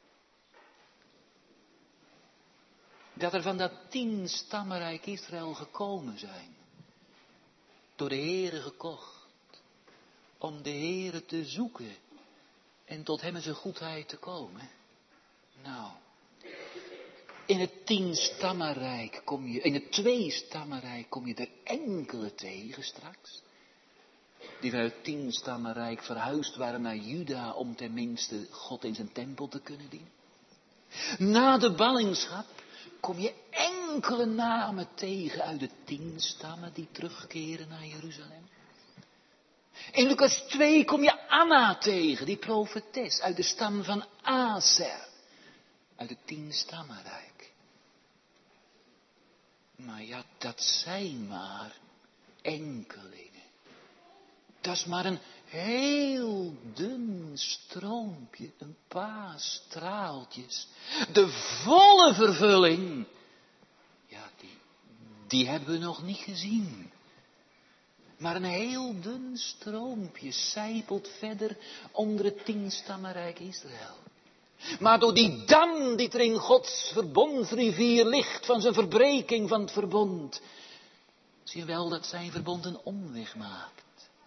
Dat er van dat 10-stammenrijk Israël gekomen zijn. Door de Heere gekocht. Om de Heere te zoeken. En tot hem in zijn goedheid te komen. Nou. In het 10-stammenrijk kom je. In het 2-stammenrijk kom je er enkele tegen straks. Die vanuit het 10-stammenrijk verhuisd waren naar Juda. Om tenminste God in zijn tempel te kunnen dienen. Na de ballingschap kom je enkele namen tegen uit de 10 stammen die terugkeren naar Jeruzalem. In Lucas 2 kom je Anna tegen, die profetes uit de stam van Aser. Uit het 10-stammenrijk. Maar ja, dat zijn maar enkelingen. Dat is maar een heel dun stroompje, een paar straaltjes. De volle vervulling, ja, die hebben we nog niet gezien. Maar een heel dun stroompje sijpelt verder onder het 10-stammenrijk Israël. Maar door die dam die er in Gods verbondsrivier ligt van zijn verbreking van het verbond, zie je wel dat zijn verbond een omweg maakt.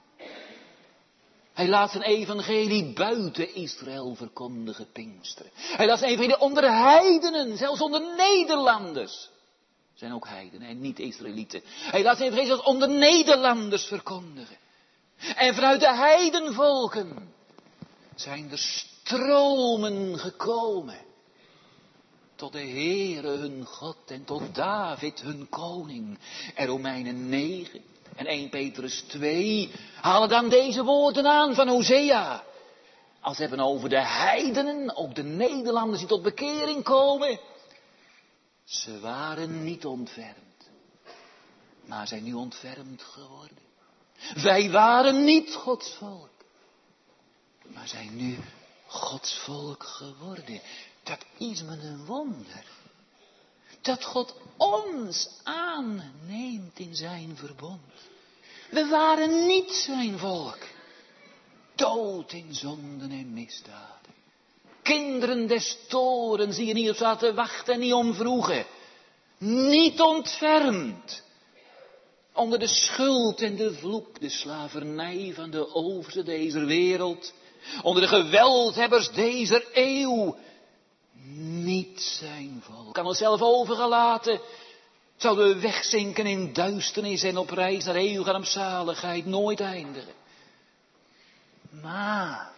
Hij laat zijn evangelie buiten Israël verkondigen, Pinksteren. Hij laat zijn evangelie onder heidenen, zelfs onder Nederlanders. Zijn ook heidenen en niet Israëlieten. Hij laat zijn evangelie zelfs onder Nederlanders verkondigen. En vanuit de heidenvolken zijn er stromen gekomen tot de Heere hun God en tot David hun koning. En Romeinen 9 en 1 Petrus 2 halen dan deze woorden aan van Hosea. Als ze hebben over de heidenen, ook de Nederlanders die tot bekering komen. Ze waren niet ontfermd, maar zijn nu ontfermd geworden. Wij waren niet Gods volk, maar zijn nu Gods volk geworden. Dat is me een wonder. Dat God ons aanneemt in zijn verbond. We waren niet zijn volk. Dood in zonden en misdaden. Kinderen des torens die er niet op zaten wachten en niet om vroegen. Niet ontfermd. Onder de schuld en de vloek, de slavernij van de overste deze wereld. Onder de geweldhebbers deze eeuw. Niet zijn volk. Aan onszelf overgelaten. Zouden we wegzinken in duisternis en op reis naar eeuwige rampzaligheid nooit eindigen. Maar,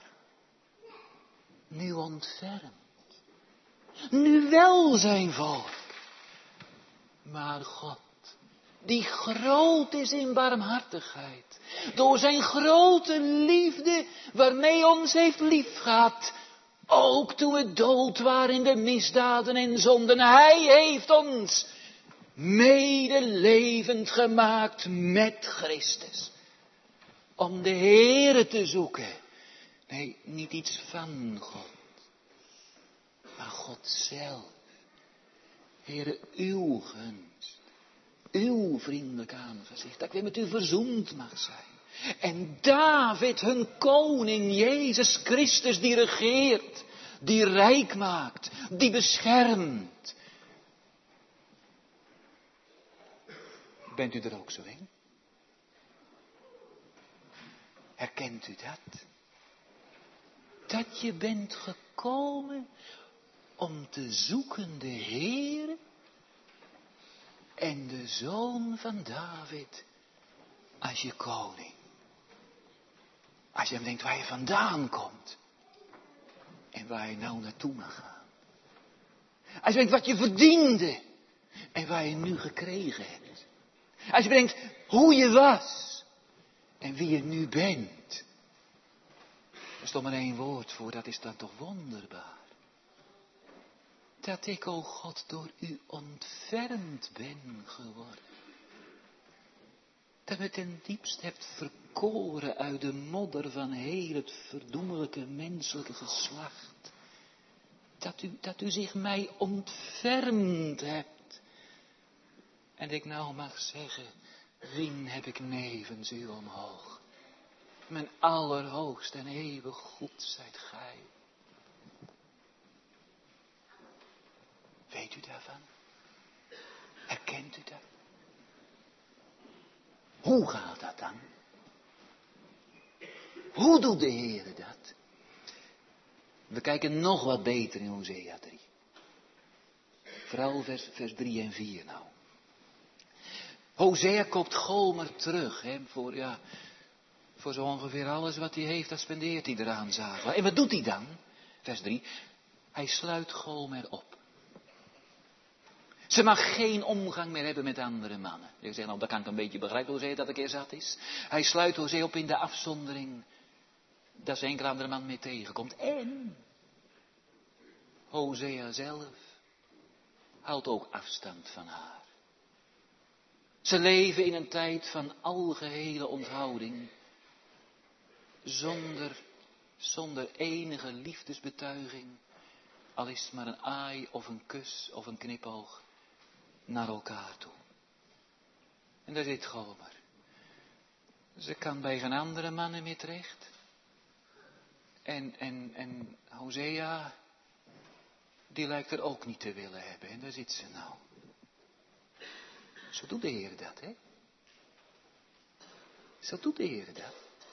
nu ontfermd. Nu wel zijn volk. Maar God, die groot is in barmhartigheid. Door zijn grote liefde waarmee ons heeft liefgehad. Ook toen we dood waren in de misdaden en zonden. Hij heeft ons medelevend gemaakt met Christus. Om de Heere te zoeken. Nee, niet iets van God. Maar God zelf. Heere, uw gunst. Uw vriendelijk aangezicht. Dat ik weer met u verzoend mag zijn. En David, hun koning, Jezus Christus, die regeert. Die rijk maakt. Die beschermt. Bent u er ook zo in? Herkent u dat? Dat je bent gekomen om te zoeken de Heere en de Zoon van David als je koning. Als je hem denkt waar je vandaan komt en waar je nou naartoe mag gaan. Als je denkt wat je verdiende en waar je nu gekregen hebt. Als je bedenkt hoe je was en wie je nu bent. Er is toch maar één woord voor, dat is dan toch wonderbaar. Dat ik, o God, door u ontfermd ben geworden. Dat me ten diepst hebt verkoren uit de modder van heel het verdoemelijke menselijke geslacht. Dat u zich mij ontfermd hebt. En ik nou mag zeggen, wien heb ik nevens u omhoog? Mijn allerhoogst en eeuwig goed zijt gij. Weet u daarvan? Herkent u dat? Hoe gaat dat dan? Hoe doet de Heere dat? We kijken nog wat beter in Hosea 3. Vooral vers 3 en 4 nou. Hosea koopt Gomer terug. Voor zo ongeveer alles wat hij heeft, dat spendeert hij eraan, zagen. En wat doet hij dan? Vers 3. Hij sluit Gomer op. Ze mag geen omgang meer hebben met andere mannen. Je zegt, nou, dat kan ik een beetje begrijpen, Hosea dat een keer zat is. Hij sluit Hosea op in de afzondering. Dat ze enkel andere man mee tegenkomt. En Hosea zelf houdt ook afstand van haar. Ze leven in een tijd van algehele onthouding. Zonder enige liefdesbetuiging. Al is het maar een aai of een kus of een knipoog naar elkaar toe. En daar zit Gomer. Ze kan bij geen andere mannen meer terecht. En Hosea, die lijkt er ook niet te willen hebben. En daar zit ze nou. Zo doet de Heer dat, hè? Zo doet de Heer dat.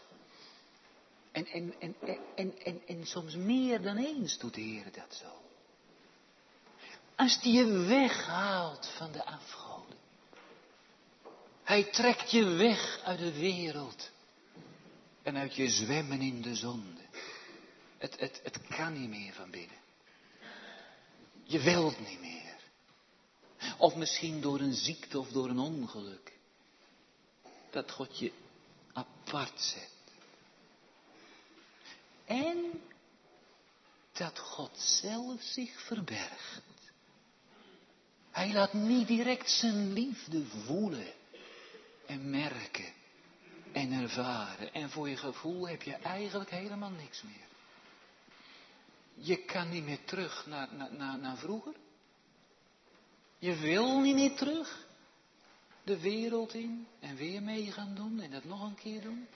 En soms meer dan eens doet de Heer dat zo. Als die je weghaalt van de afgoden. Hij trekt je weg uit de wereld. En uit je zwemmen in de zonde. Het kan niet meer van binnen. Je wilt niet meer. Of misschien door een ziekte of door een ongeluk. Dat God je apart zet. En dat God zelf zich verbergt. Hij laat niet direct zijn liefde voelen en merken en ervaren. En voor je gevoel heb je eigenlijk helemaal niks meer. Je kan niet meer terug naar vroeger. Je wil niet meer terug de wereld in en weer mee gaan doen en dat nog een keer doen.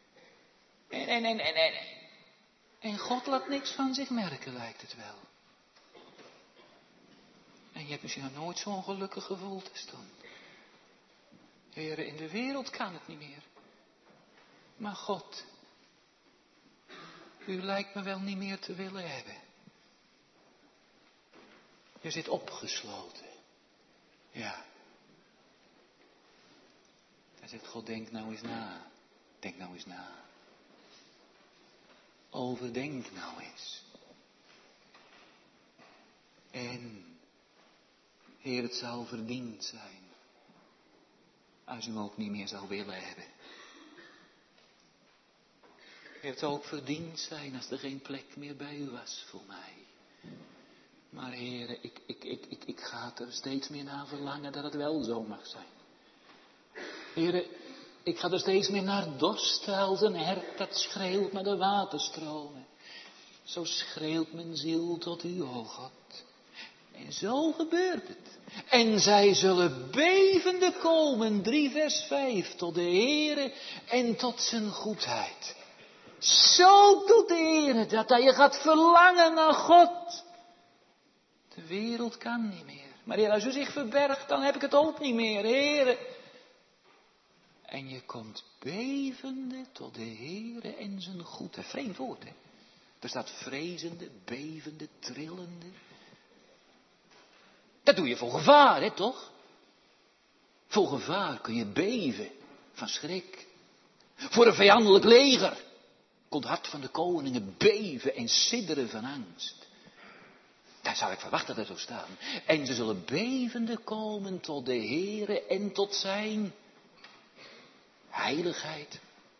En God laat niks van zich merken, lijkt het wel. En je hebt misschien nog nooit zo'n gelukkig gevoeld als toen. Heren, in de wereld kan het niet meer. Maar God, u lijkt me wel niet meer te willen hebben. Je zit opgesloten. Ja. Hij zegt, God, denk nou eens na. Denk nou eens na. Overdenk nou eens. En, Heer, het zou verdiend zijn. Als u hem ook niet meer zou willen hebben. Heer, het zou ook verdiend zijn als er geen plek meer bij u was voor mij. Maar Heer, ik ga er steeds meer naar verlangen dat het wel zo mag zijn. Heer, ik ga er steeds meer naar dorsten als een hert dat schreeuwt naar de waterstromen. Zo schreeuwt mijn ziel tot u, o God. En zo gebeurt het. En zij zullen bevende komen, 3 vers 5, tot de Heere en tot zijn goedheid. Zo doet de Heere dat je gaat verlangen naar God. De wereld kan niet meer. Maar Heer, als u zich verbergt, dan heb ik het ook niet meer, Heere. En je komt bevende tot de Heere en zijn goedheid. Vreemd woord, hè. Er staat vrezende, bevende, trillende. Dat doe je voor gevaar, hè, toch? Voor gevaar kun je beven van schrik. Voor een vijandelijk leger kon het hart van de koningen beven en sidderen van angst. Daar zou ik verwachten dat er zo staan. En ze zullen bevende komen tot de Heere en tot zijn heiligheid,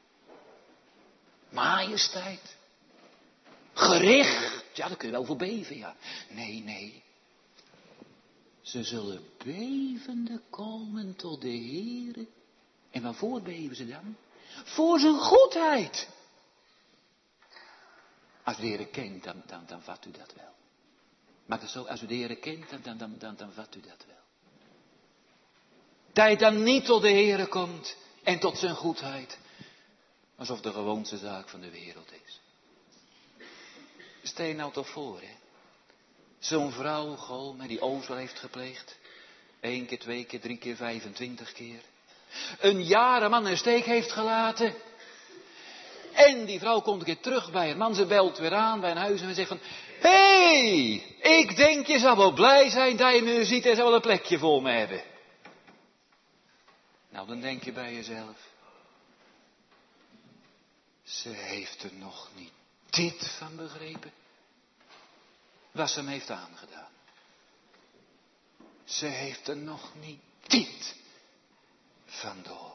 majesteit, gericht. Ja, daar kun je wel voor beven, ja. Nee. Ze zullen bevende komen tot de Heere. En waarvoor beven ze dan? Voor zijn goedheid. Als u de Heere kent, dan vat u dat wel. Maar zo, als u de Heere kent, dan vat u dat wel. Dat je dan niet tot de Heere komt en tot zijn goedheid. Alsof de gewoonste zaak van de wereld is. Stel je nou toch voor, hè. Zo'n vrouw gewoon, die ozel heeft gepleegd. 1 keer, 2 keer, 3 keer, 25 keer. Een jaar een man in steek heeft gelaten. En die vrouw komt een keer terug bij haar man. Ze belt weer aan bij een huis en zegt van... Hé, ik denk je zal wel blij zijn dat je me ziet en zal wel een plekje voor me hebben. Nou, dan denk je bij jezelf. Ze heeft er nog niet dit van begrepen. Wat ze hem heeft aangedaan. Ze heeft er nog niet dit van door.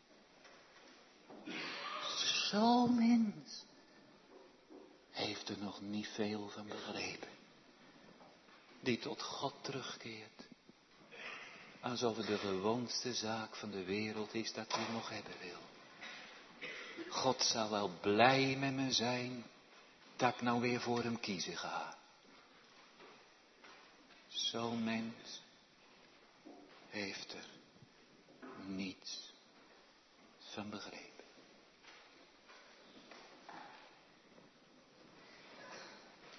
Zo'n mens heeft er nog niet veel van begrepen. Die tot God terugkeert. Alsof het de gewoonste zaak van de wereld is dat hij nog hebben wil. God zal wel blij met me zijn dat ik nou weer voor hem kiezen ga. Zo'n mens heeft er niets van begrepen.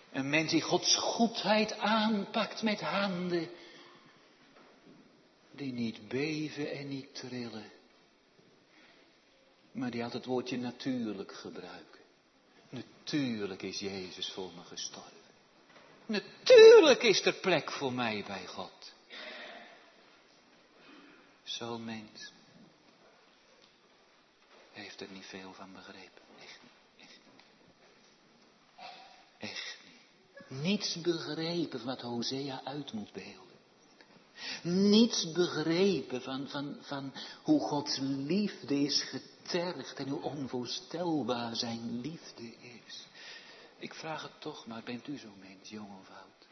Een mens die Gods goedheid aanpakt met handen. Die niet beven en niet trillen. Maar die altijd het woordje natuurlijk gebruiken. Natuurlijk is Jezus voor me gestorven. Natuurlijk is er plek voor mij bij God. Zo'n mens heeft er niet veel van begrepen. Echt niet. Echt niet. Echt niet. Niets begrepen van wat Hosea uit moet beelden. Niets begrepen van hoe Gods liefde is getergd en hoe onvoorstelbaar zijn liefde is. Ik vraag het toch maar, bent u zo'n mens, jong of oud?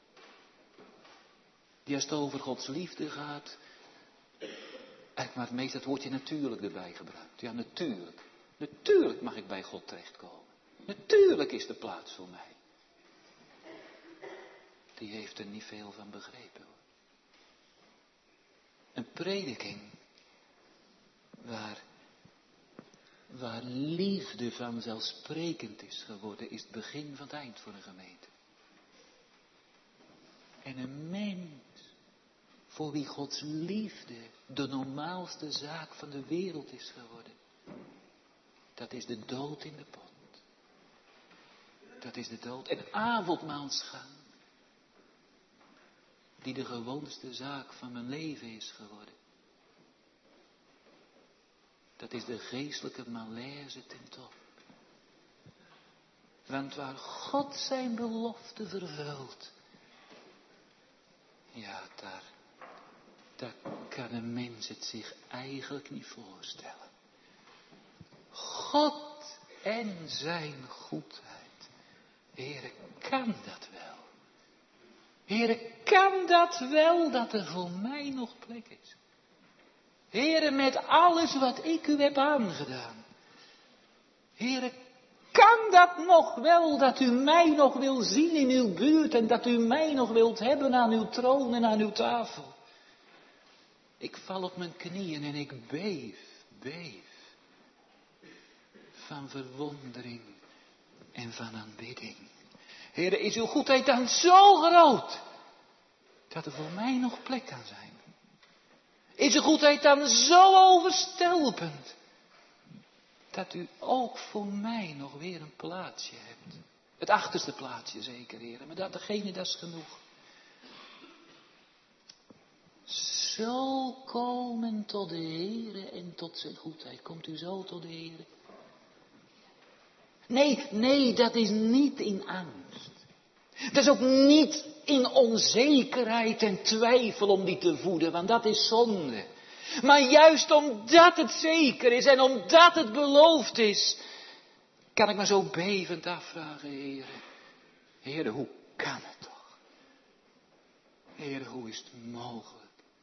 Die als het over Gods liefde gaat, eigenlijk maar het meest het woordje natuurlijk erbij gebruikt. Ja, natuurlijk. Natuurlijk mag ik bij God terechtkomen. Natuurlijk is er plaats voor mij. Die heeft er niet veel van begrepen, hoor. Een prediking waar liefde vanzelfsprekend is geworden, is het begin van het eind voor een gemeente. En een mens voor wie Gods liefde de normaalste zaak van de wereld is geworden, dat is de dood in de pot. Dat is de dood. En avondmaalsgang, die de gewoonste zaak van mijn leven is geworden. Dat is de geestelijke malaise ten top. Want waar God zijn belofte vervult, ja, daar kan een mens het zich eigenlijk niet voorstellen. God en zijn goedheid. Heere, kan dat wel? Heere, kan dat wel dat er voor mij nog plek is? Heere, met alles wat ik u heb aangedaan. Heere, kan dat nog wel dat u mij nog wil zien in uw buurt en dat u mij nog wilt hebben aan uw troon en aan uw tafel? Ik val op mijn knieën en ik beef van verwondering en van aanbidding. Heere, is uw goedheid dan zo groot dat er voor mij nog plek kan zijn? Is uw goedheid dan zo overstelpend dat u ook voor mij nog weer een plaatsje hebt? Het achterste plaatsje zeker, Heere, maar dat is genoeg. Zo komen tot de Heere en tot zijn goedheid. Komt u zo tot de Heere? Nee, dat is niet in angst. Dat is ook niet in onzekerheid en twijfel om die te voeden, want dat is zonde. Maar juist omdat het zeker is en omdat het beloofd is, kan ik me zo bevend afvragen, Heere. Heere, hoe kan het toch? Heere, hoe is het mogelijk?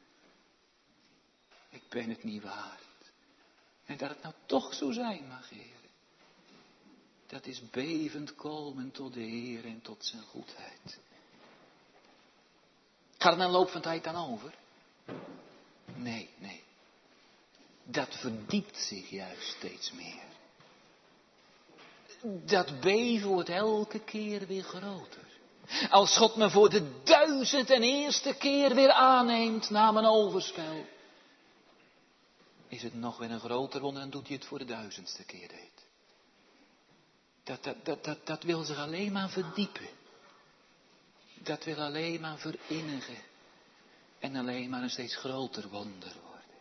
Ik ben het niet waard. En dat het nou toch zo zijn mag, Heere. Dat is bevend komen tot de Heer en tot zijn goedheid. Gaat het na een loop van tijd dan over? Nee. Dat verdiept zich juist steeds meer. Dat beven wordt elke keer weer groter. Als God me voor de 1001ste keer weer aanneemt na mijn overspel, is het nog weer een groter wonder dan doet hij het voor de 1000ste keer deed. Dat wil zich alleen maar verdiepen. Dat wil alleen maar verinnigen. En alleen maar een steeds groter wonder worden.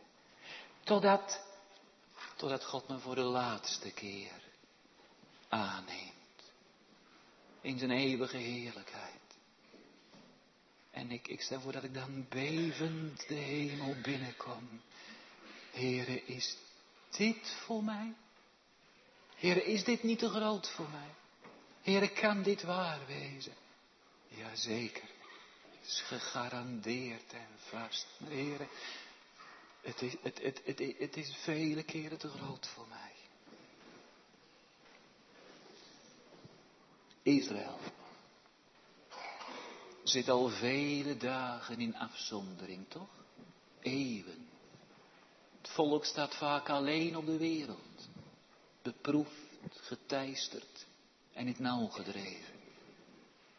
Totdat God me voor de laatste keer aanneemt. In zijn eeuwige heerlijkheid. En ik stel voor dat ik dan bevend de hemel binnenkom. Heere, is dit voor mij? Heere, is dit niet te groot voor mij? Heere, kan dit waar wezen? Jazeker. Het is gegarandeerd en vast. Maar Heere, het is vele keren te groot voor mij. Israël zit al vele dagen in afzondering, toch? Eeuwen. Het volk staat vaak alleen op de wereld. Beproefd, geteisterd en in het nauw gedreven.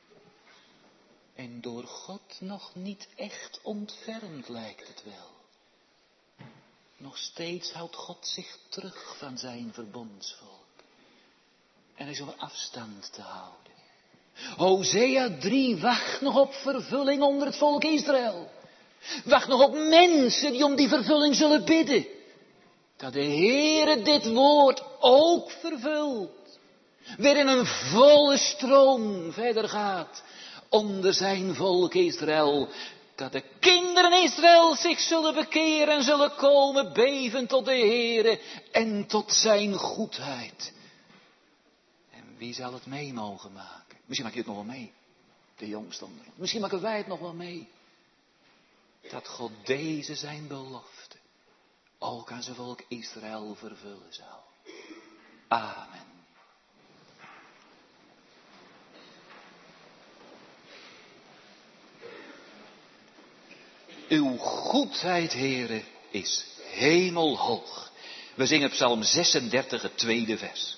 en door God nog niet echt ontfermd lijkt het wel. Nog steeds houdt God zich terug van zijn verbondsvolk. En is op afstand te houden. Hosea 3 wacht nog op vervulling onder het volk Israël. Wacht nog op mensen die om die vervulling zullen bidden. Dat de Heere dit woord ook vervult. Weer in een volle stroom verder gaat. Onder zijn volk Israël. Dat de kinderen Israël zich zullen bekeren en zullen komen beven tot de Heere en tot zijn goedheid. En wie zal het mee mogen maken? Misschien maak je het nog wel mee. De jongsten onder ons. Misschien maken wij het nog wel mee. Dat God deze zijn belofte ook aan zijn volk Israël vervullen zal. Amen. Uw goedheid, Heere, is hemelhoog. We zingen Psalm 36, het tweede vers.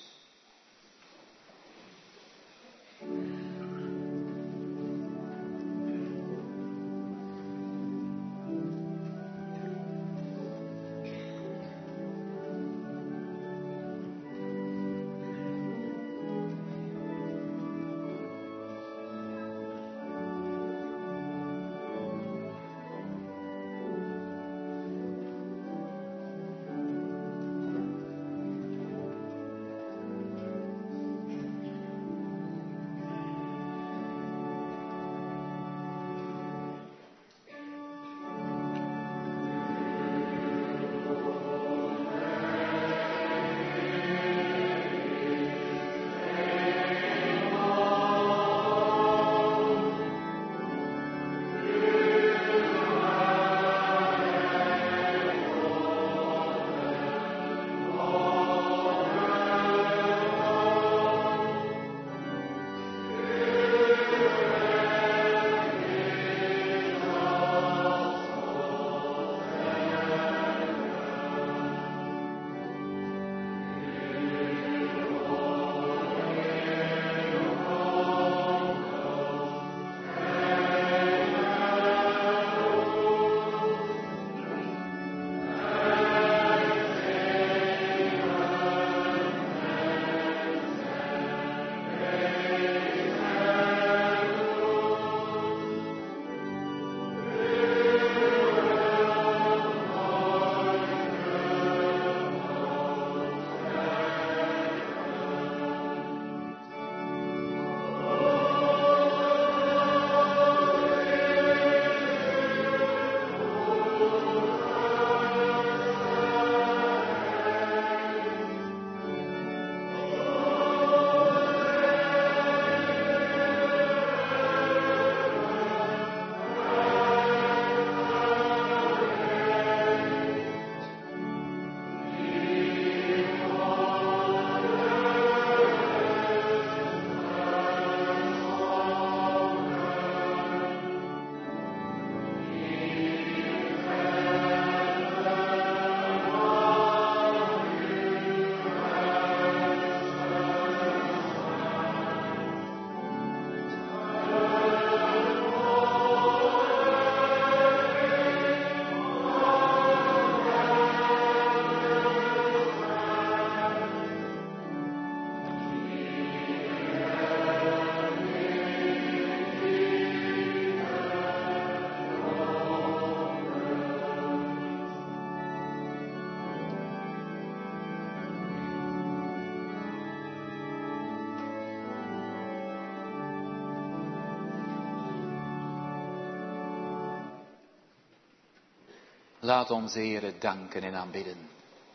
Laat ons Heere danken en aanbidden.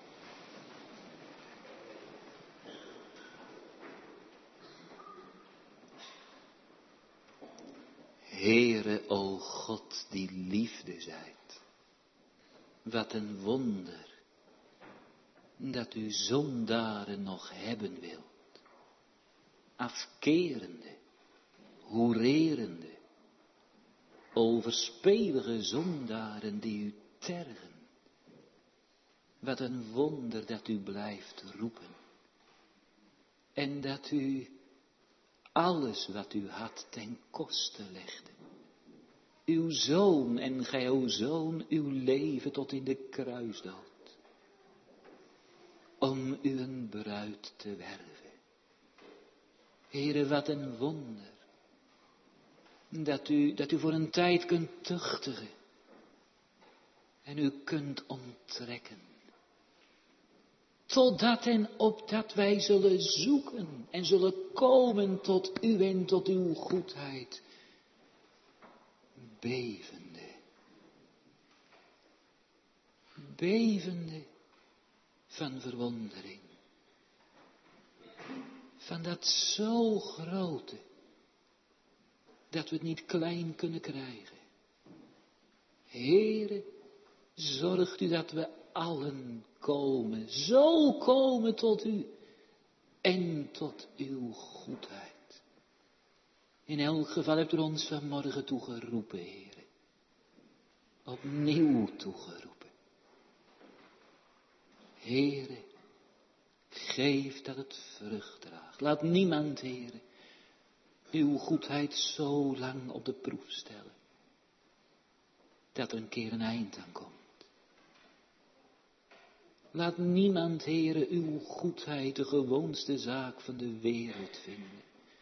Heere, o God, die liefde zijt. Wat een wonder, dat u zondaren nog hebben wilt. Afkerende, hoererende, overspelige zondaren die u tergen. Wat een wonder dat u blijft roepen. En dat u alles wat u had ten koste legde. uw zoon en gij, o zoon, uw leven tot in de kruisdood. Om u een bruid te werven. Heere, wat een wonder. Dat u voor een tijd kunt tuchtigen. En u kunt onttrekken. Totdat en opdat wij zullen zoeken en zullen komen tot u en tot uw goedheid. Bevende. Bevende van verwondering. Van dat zo grote, dat we het niet klein kunnen krijgen. Heere, zorgt u dat we allen komen, zo komen tot u en tot uw goedheid. In elk geval hebt u ons vanmorgen toegeroepen, Heere. Opnieuw toegeroepen. Heere, geef dat het vrucht draagt. Laat niemand, Heere, uw goedheid zo lang op de proef stellen, dat er een keer een eind aan komt. Laat niemand, Heere, uw goedheid de gewoonste zaak van de wereld vinden.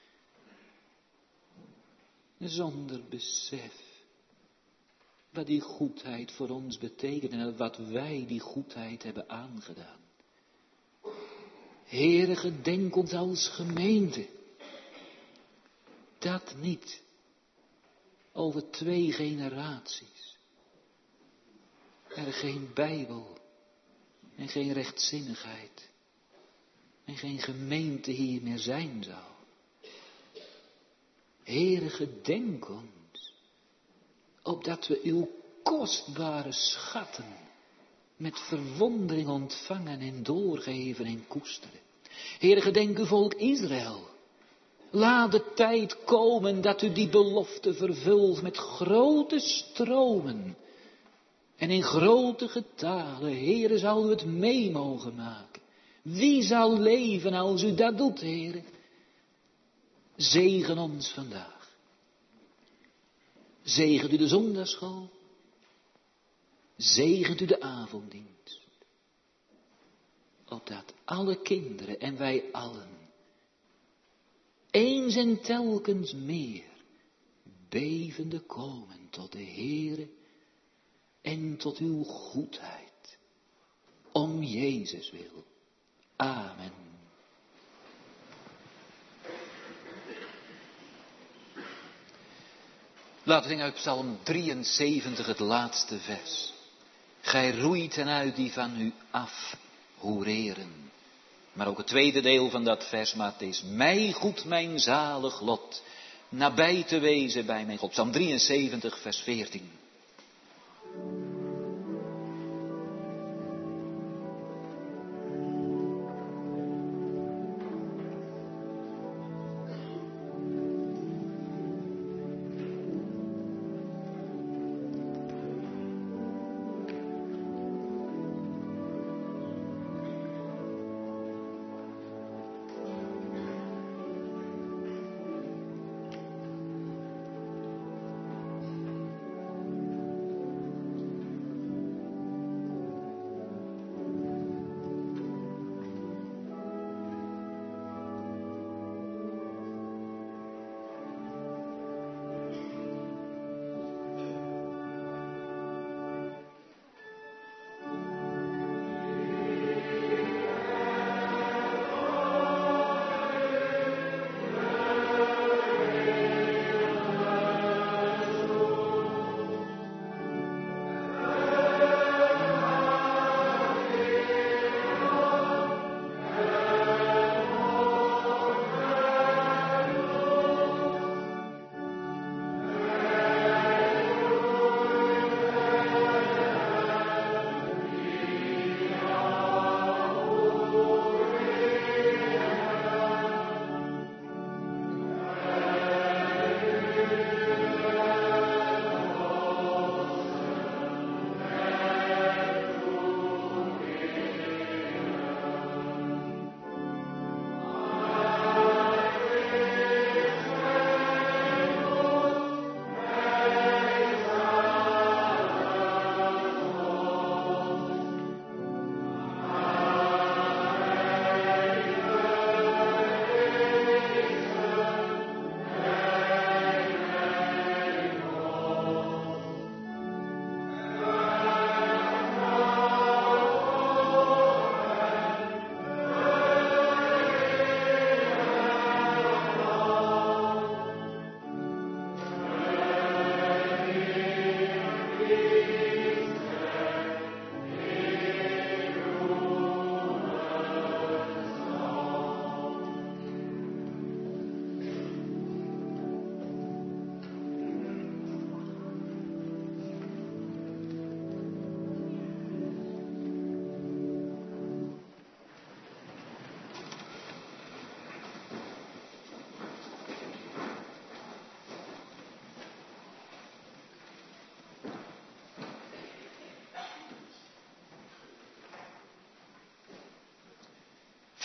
Zonder besef wat die goedheid voor ons betekent en wat wij die goedheid hebben aangedaan. Heere, gedenk ons als gemeente. Dat niet over 2 generaties. Er geen Bijbel en geen rechtzinnigheid en geen gemeente hier meer zijn zou. Heere, gedenk ons, opdat we uw kostbare schatten met verwondering ontvangen en doorgeven en koesteren. Heere, gedenk uw volk Israël. Laat de tijd komen dat u die belofte vervult met grote stromen en in grote getalen. Heere, zal u het mee mogen maken. Wie zal leven als u dat doet, Heere? Zegen ons vandaag. Zegent u de zondagschool. Zegent u de avonddienst. Opdat alle kinderen en wij allen eens en telkens meer bevende komen tot de Heere en tot uw goedheid. Om Jezus wil. Amen. Laten we zingen uit Psalm 73, het laatste vers. Gij roeit hen uit die van u afhoereren. Maar ook het tweede deel van dat vers, maar het is mij goed mijn zalig lot, nabij te wezen bij mijn God. Psalm 73, vers 14.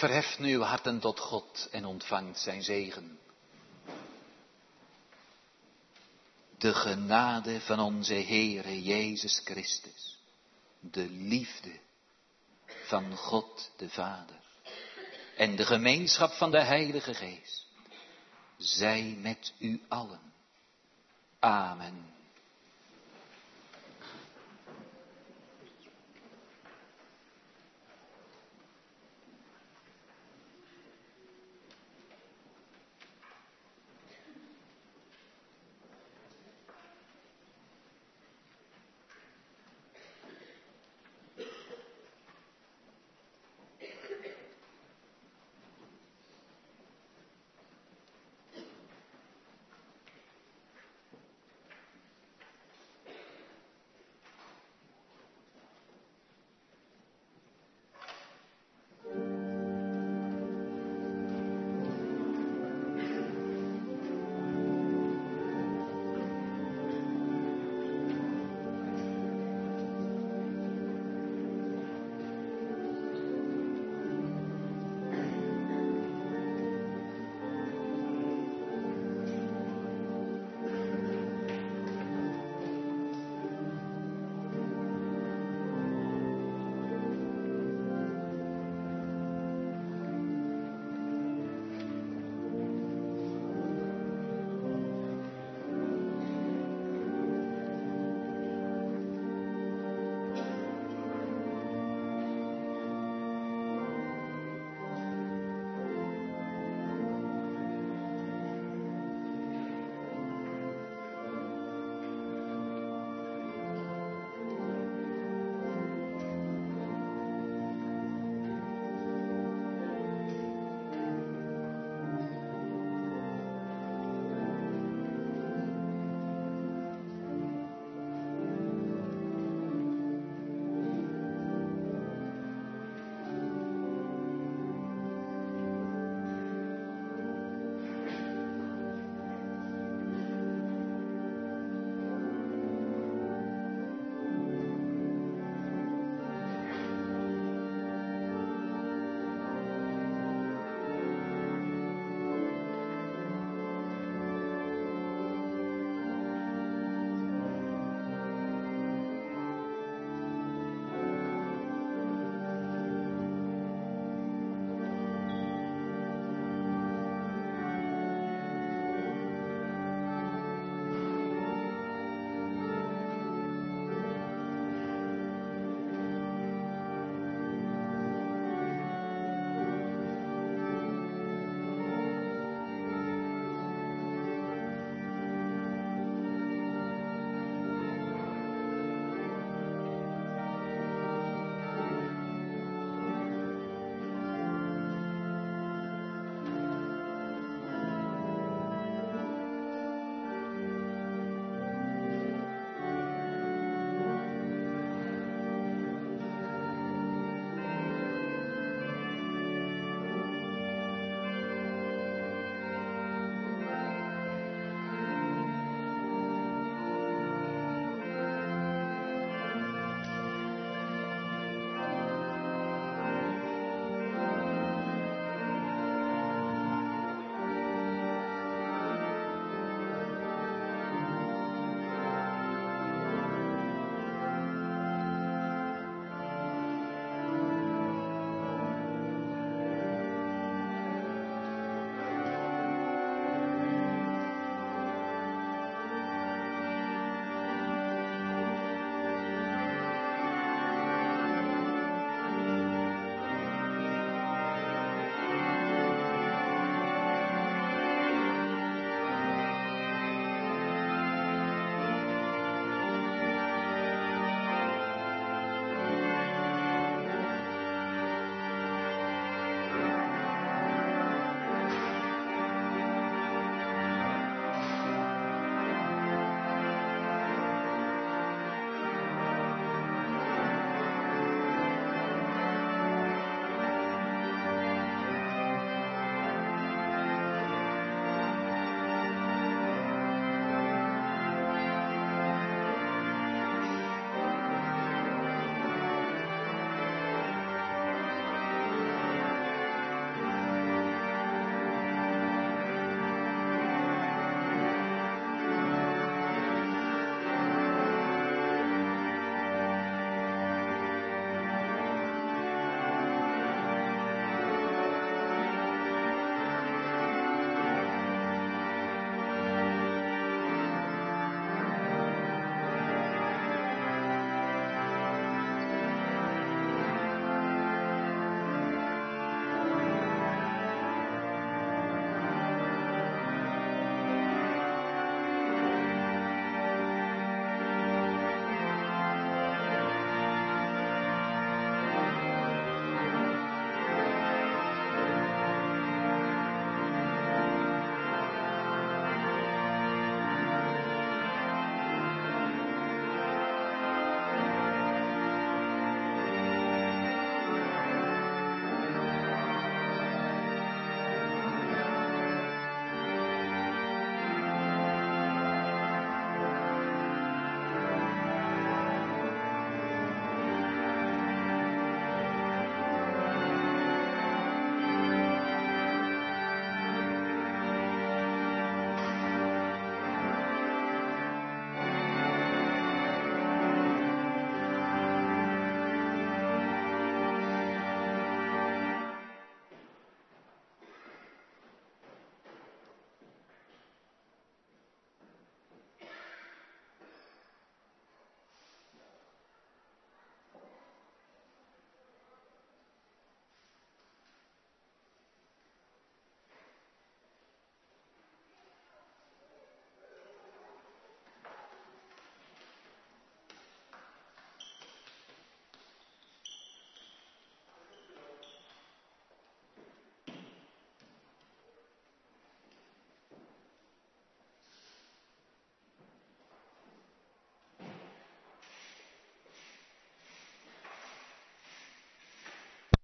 Verheft nu uw harten tot God en ontvangt zijn zegen. De genade van onze Heere Jezus Christus, de liefde van God de Vader en de gemeenschap van de Heilige Geest, zij met u allen. Amen.